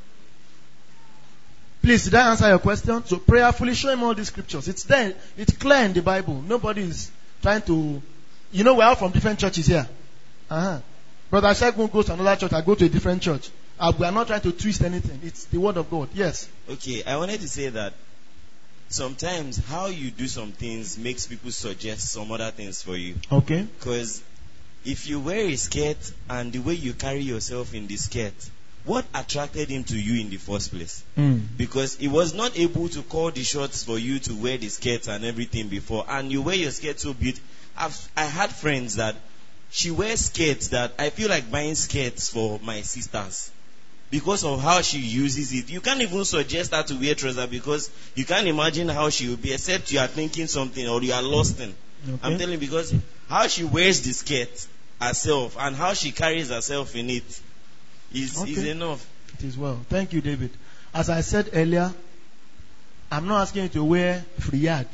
Please, did I answer your question? So prayerfully show him all these scriptures. It's there. It's clear in the Bible. Nobody is trying to... we're all from different churches here. Brother Shegun goes to another church. I go to a different church. We are not trying to twist anything. It's the word of God. Yes. Okay, I wanted to say that sometimes how you do some things makes people suggest some other things for you. Okay. Because if you wear a skirt and the way you carry yourself in the skirt, what attracted him to you in the first place? Because he was not able to call the shots for you to wear the skirt and everything before, and you wear your skirt so beautiful. I had friends that she wears skirts that I feel like buying skirts for my sisters because of how she uses it. You can't even suggest her to wear trousers because you can't imagine how she will be, except you are thinking something or you are lost in. Okay. I'm telling you, because how she wears the skirt herself and how she carries herself in it is enough. It is well. Thank you, David. As I said earlier, I'm not asking you to wear friad.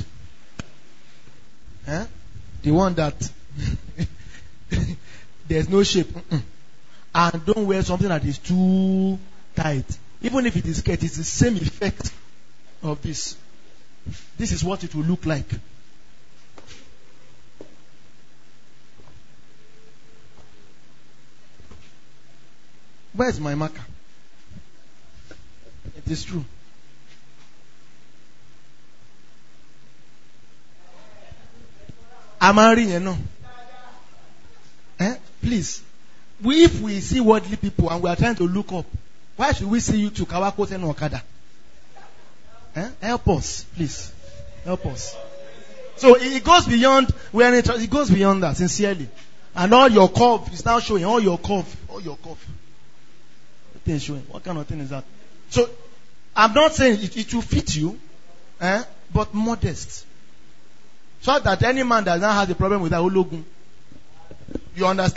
The one that there's no shape. And don't wear something that is too tight. Even if it is skirt, it's the same effect of this. This is what it will look like. Where's my marker? It is true. Amari, please. If we see worldly people and we are trying to look up, why should we see you to Kawako and Okada? Help us, please. Help us. So it goes beyond wearing it. It goes beyond that, sincerely. And all your curve is now showing. All your curve. The thing is showing. What kind of thing is that? So I'm not saying it will fit you, but modest. So that any man that now has a problem with that Ologun, you understand?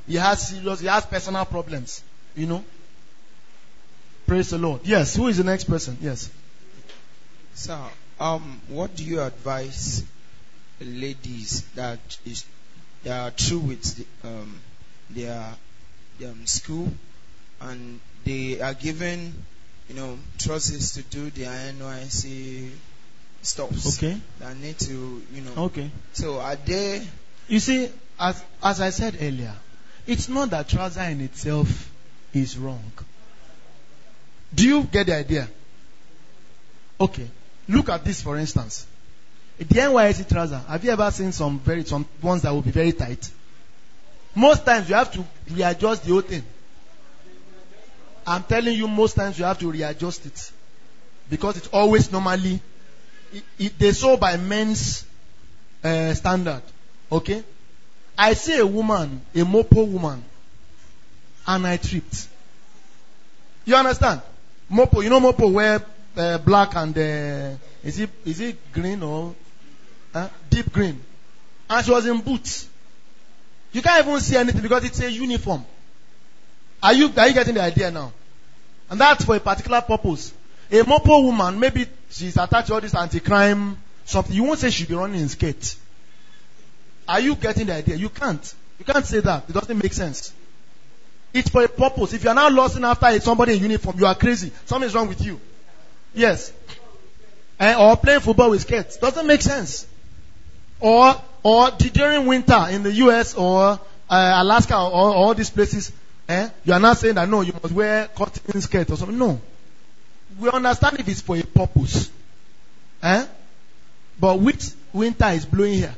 he has personal problems. You know. Praise the Lord. Yes, who is the next person? Yes. So, what do you advise ladies that they are through with their school and they are given, trousers to do their NYC stops? Okay. That need to, Okay. So are they? You see, as I said earlier, it's not that trouser in itself is wrong. Do you get the idea? Okay. Look at this for instance. The NYSC trouser. Have you ever seen some ones that will be very tight? Most times you have to readjust the whole thing. I'm telling you, most times you have to readjust it. Because it's always normally, they sew by men's standard. Okay? I see a woman, a mopo woman, and I tripped. You understand? Mopo, mopo wear black and is it green or deep green? And she was in boots. You can't even see anything because it's a uniform. Are you getting the idea now? And that's for a particular purpose. A mopo woman, maybe she's attached to all this anti-crime something. You won't say she'll be running in skate. Are you getting the idea? You can't. You can't say that. It doesn't make sense. It's for a purpose. If you are now lusting after somebody in uniform, you are crazy. Something is wrong with you. Yes. Or playing football with skates. Doesn't make sense. Or during winter in the US or Alaska or all these places, you are not saying that no, you must wear cotton skirt or something. No. We understand if it's for a purpose. But which winter is blowing here?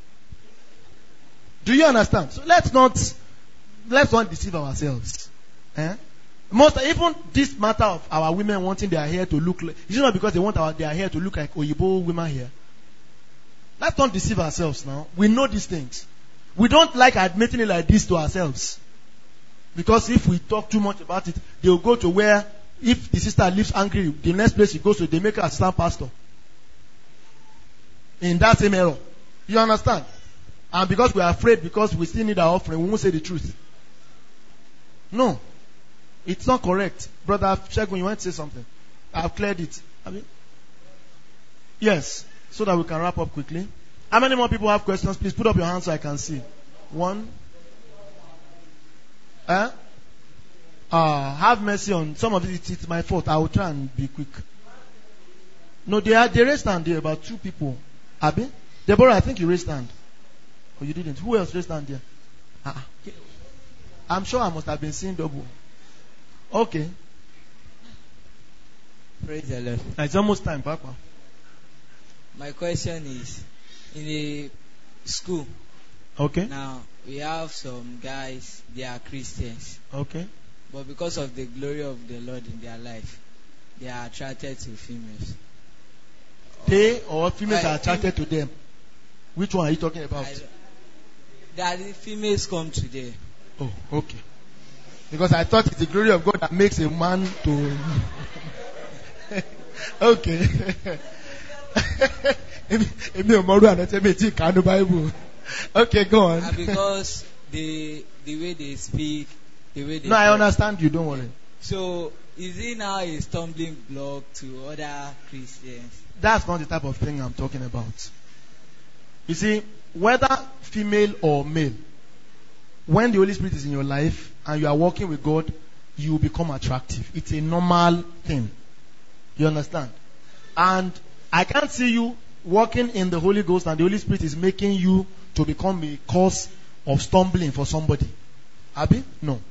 Do you understand? So let's not deceive ourselves. Even this matter of our women wanting their hair to look like, it's not because they want their hair to look like Oyibo women hair. Let's not deceive ourselves now. We know these things. We don't like admitting it like this to ourselves. Because if we talk too much about it, they'll go to where, if the sister leaves angry, the next place she goes to, they make her assistant pastor. In that same error. You understand? And because we are afraid, because we still need our offering, we won't say the truth. No. It's not correct. Brother Shegun, you want to say something? I've cleared it. Yes. So that we can wrap up quickly. How many more people have questions? Please put up your hands so I can see. One. Have mercy on some of it. It's my fault. I will try and be quick. No, they raised hand there. About 2 people. Abi? Deborah, I think you raised hand. Oh, you didn't. Who else raised hand there? I'm sure I must have been seeing double. Okay. Praise the Lord. It's almost time, Papa. My question is, in the school, okay, now we have some guys, they are Christians. Okay. But because of the glory of the Lord in their life, they are attracted to females. They or females are attracted to them? Which one are you talking about? That the females come to them. Oh, okay. Because I thought it's the glory of God that makes a man to... Okay. Okay, go on. And because the way they speak, the way they No, I understand you, don't worry. So, is it now a stumbling block to other Christians? That's not the type of thing I'm talking about. You see, whether female or male, when the Holy Spirit is in your life and you are walking with God, you become attractive. It's a normal thing. You understand? And I can't see you walking in the Holy Ghost and the Holy Spirit is making you to become a cause of stumbling for somebody. Abi? No.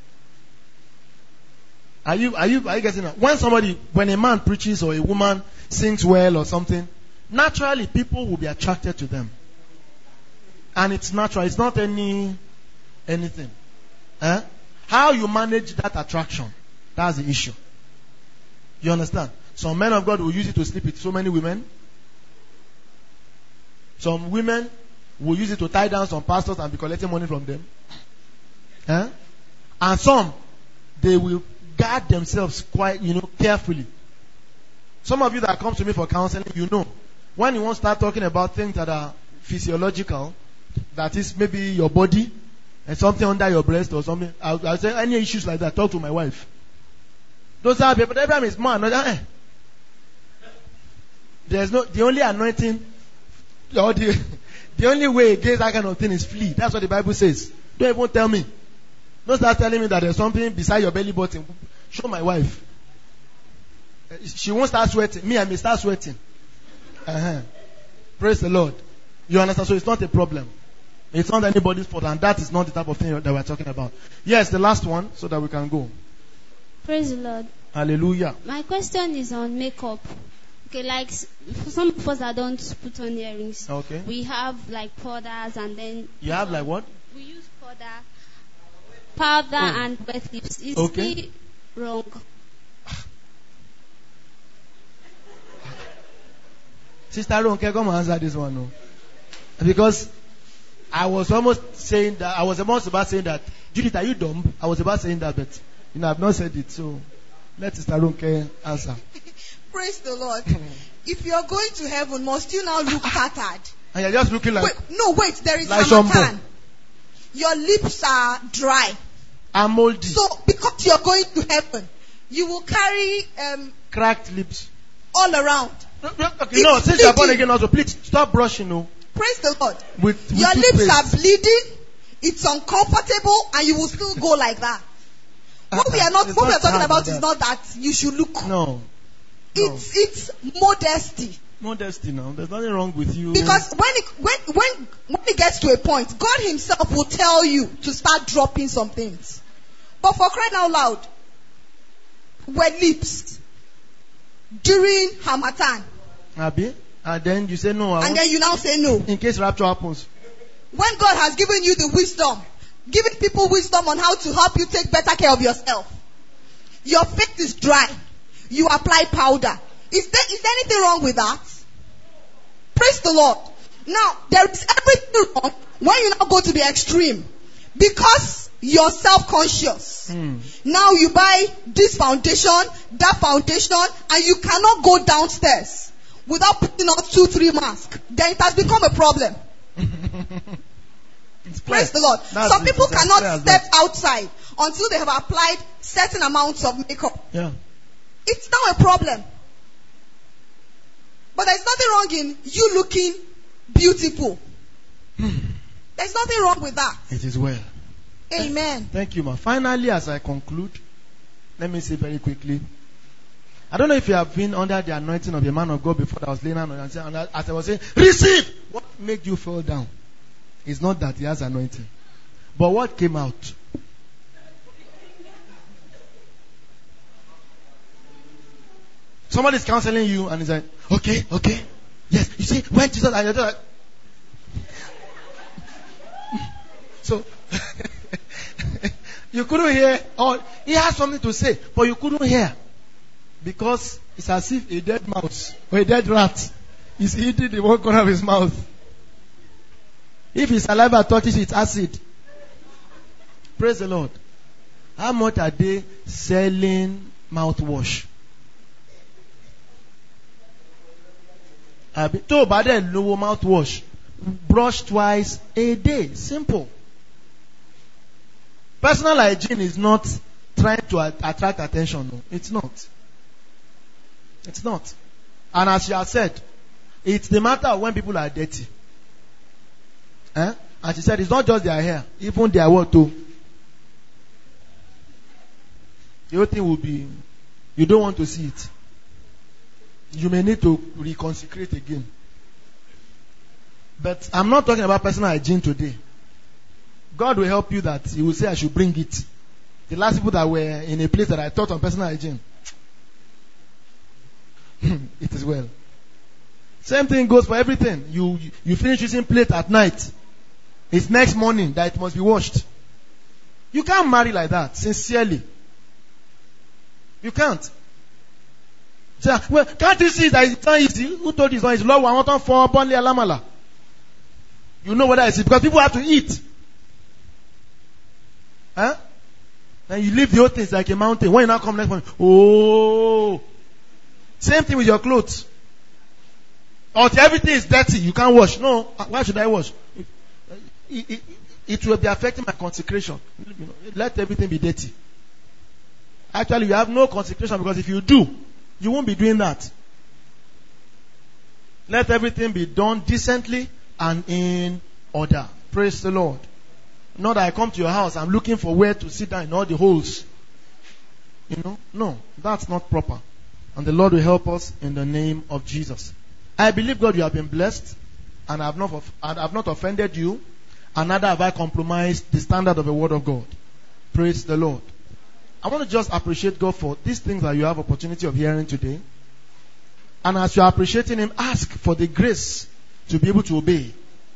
Are you getting that? When a man preaches or a woman sings well or something, naturally people will be attracted to them. And it's natural. It's not anything. How you manage that attraction, that's the issue. You understand? Some men of God will use it to sleep with so many women. Some women will use it to tie down some pastors and be collecting money from them. And some, they will guard themselves quite, carefully. Some of you that come to me for counseling, when you want to start talking about things that are physiological, that is maybe your body, and something under your breast or something, I'll say any issues like that, talk to my wife. Those are people. Abraham is man. There's no, the only anointing, or the only way against that kind of thing is flee. That's what the Bible says. Don't even tell me. Don't start telling me that there's something beside your belly button. Show my wife. She won't start sweating. Me, I may start sweating. Praise the Lord. You understand? So it's not a problem. It's not anybody's fault, and that is not the type of thing that we're talking about. Yes, the last one, so that we can go. Praise the Lord. Hallelujah. My question is on makeup. Okay, like for some of us that don't put on earrings, okay, we have like powders, and then you have like what? We use powder and wet lips. Is it wrong? Sister Ronke, come and answer this one, no? Because I was almost saying that, I was almost about saying that, Judith, are you dumb? I was about saying that, but I've not said it, so let Sister Ronke answer. Praise the Lord. If you're going to heaven, must you now look tattered? And you're just looking like... Wait, there is like Hamatan. Your lips are dry. And moldy. So, because you're going to heaven, you will carry... cracked lips. All around. Okay, no, since you're born again also, please stop brushing, no. Praise the Lord. With your lips are bleeding, it's uncomfortable, and you will still go like that. What we are talking about is not that you should look. No. It's modesty. Modesty, no. There's nothing wrong with you. Because when it gets to a point, God Himself will tell you to start dropping some things. But for crying out loud, wet lips during Hamatan. Abi? And then you say no. And then you now say no. In case rapture happens. When God has given you the wisdom, giving people wisdom on how to help you take better care of yourself. Your face is dry. You apply powder. Is there anything wrong with that? Praise the Lord. Now, there is everything wrong when you now go to the extreme. Because you're self-conscious. Now you buy this foundation, that foundation, and you cannot go downstairs without putting on 2-3 masks. Then it has become a problem. Praise the Lord. Some people cannot step outside until they have applied certain amounts of makeup. Yeah. It's now a problem. But there's nothing wrong in you looking beautiful. There's nothing wrong with that. It is well. Amen. Thank you, ma. Finally, as I conclude, let me say very quickly. I don't know if you have been under the anointing of a man of God before that was laying on, and as I was saying, receive! What made you fall down? It's not that he has anointing. But what came out? Somebody is counseling you and he's like, okay. Yes, you see, when Jesus, and you're just like, so, you couldn't hear, or he has something to say, but you couldn't hear. Because it's as if a dead mouse or a dead rat is eating the one corner of his mouth. If his saliva touches it, acid. Praise the Lord. How much are they selling mouthwash? To buy the low mouthwash. Brush twice a day. Simple. Personal hygiene is not trying to attract attention. No, it's not. It's not. And as you have said, it's the matter of when people are dirty. And she said, it's not just their hair, even their what too. The whole thing will be, you don't want to see it. You may need to reconsecrate again. But I'm not talking about personal hygiene today. God will help you that He will say I should bring it. The last people that were in a place that I taught on personal hygiene. It is well. Same thing goes for everything. You finish using plate at night. It's next morning that it must be washed. You can't marry like that, sincerely. You can't. So, well, can't you see that it's not easy? Who told you it's not easy? Lord, I want for Bonley Alamala. You know whether it's easy because people have to eat. Huh? And you leave the whole thing like a mountain. When you now come next morning, oh. Same thing with your clothes. Or everything is dirty, you can't wash. No, why should I wash? it will be affecting my consecration. Let everything be dirty. Actually, you have no consecration, because if you do, you won't be doing that. Let everything be done decently and in order. Praise the Lord. Not that I come to your house, I'm looking for where to sit down in all the holes. No, that's not proper. And the Lord will help us in the name of Jesus. I believe, God, you have been blessed, and I have not offended you, and neither have I compromised the standard of the Word of God. Praise the Lord. I want to just appreciate God for these things that you have opportunity of hearing today. And as you are appreciating Him, ask for the grace to be able to obey.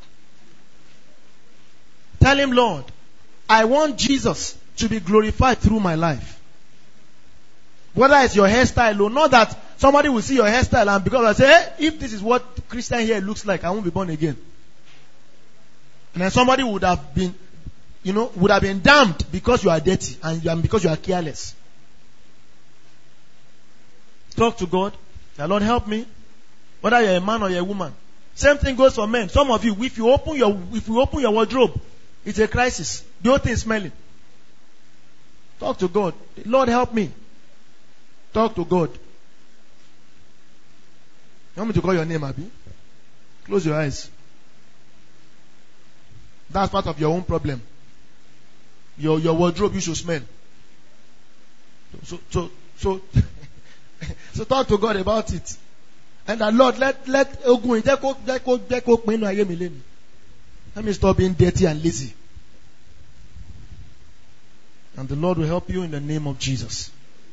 Tell Him, Lord, I want Jesus to be glorified through my life. Whether it's your hairstyle or not, that somebody will see your hairstyle and because I say, hey, if this is what Christian hair looks like, I won't be born again. And then somebody would have been damned because you are dirty and because you are careless. Talk to God. Lord, help me. Whether you're a man or you're a woman. Same thing goes for men. Some of you, if you open your wardrobe, it's a crisis. The whole thing is smelling. Talk to God. Lord, help me. Talk to God. You want me to call your name, Abi? Close your eyes. That's part of your own problem. Your wardrobe, you should smell. So so talk to God about it. And the Lord, let me stop being dirty and lazy. And the Lord will help you in the name of Jesus.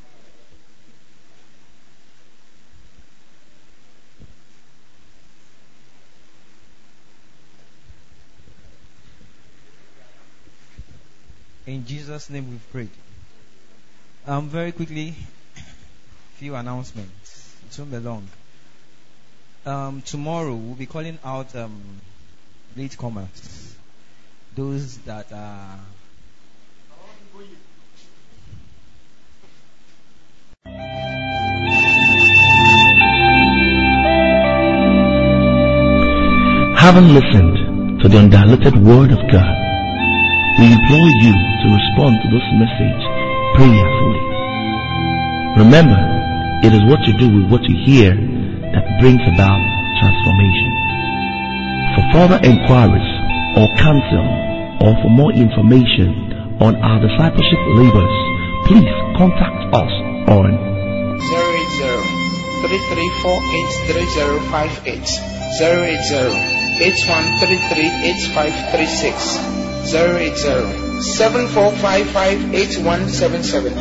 In Jesus' name we've prayed. Very quickly, few announcements. It won't be long. Tomorrow we'll be calling out latecomers. Those that are Having listened to the undiluted Word of God, we implore you to respond to this message prayerfully. Remember, it is what you do with what you hear that brings about transformation. For further inquiries or counsel or for more information on our discipleship labors, please contact us on 080-3348-3058 080-8133-8536 080-7455-8177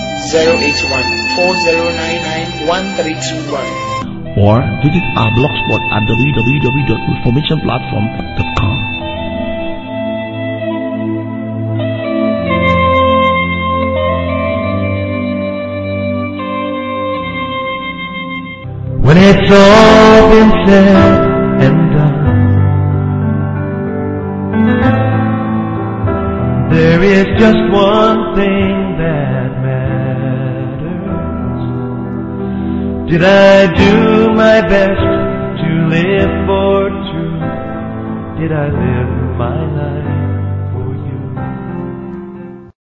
081-4099-1321 or visit our blogspot at www.reformationplatform.com. When it's all been said and done, there is just one thing that matters. Did I do my best to live for truth? Did I live my life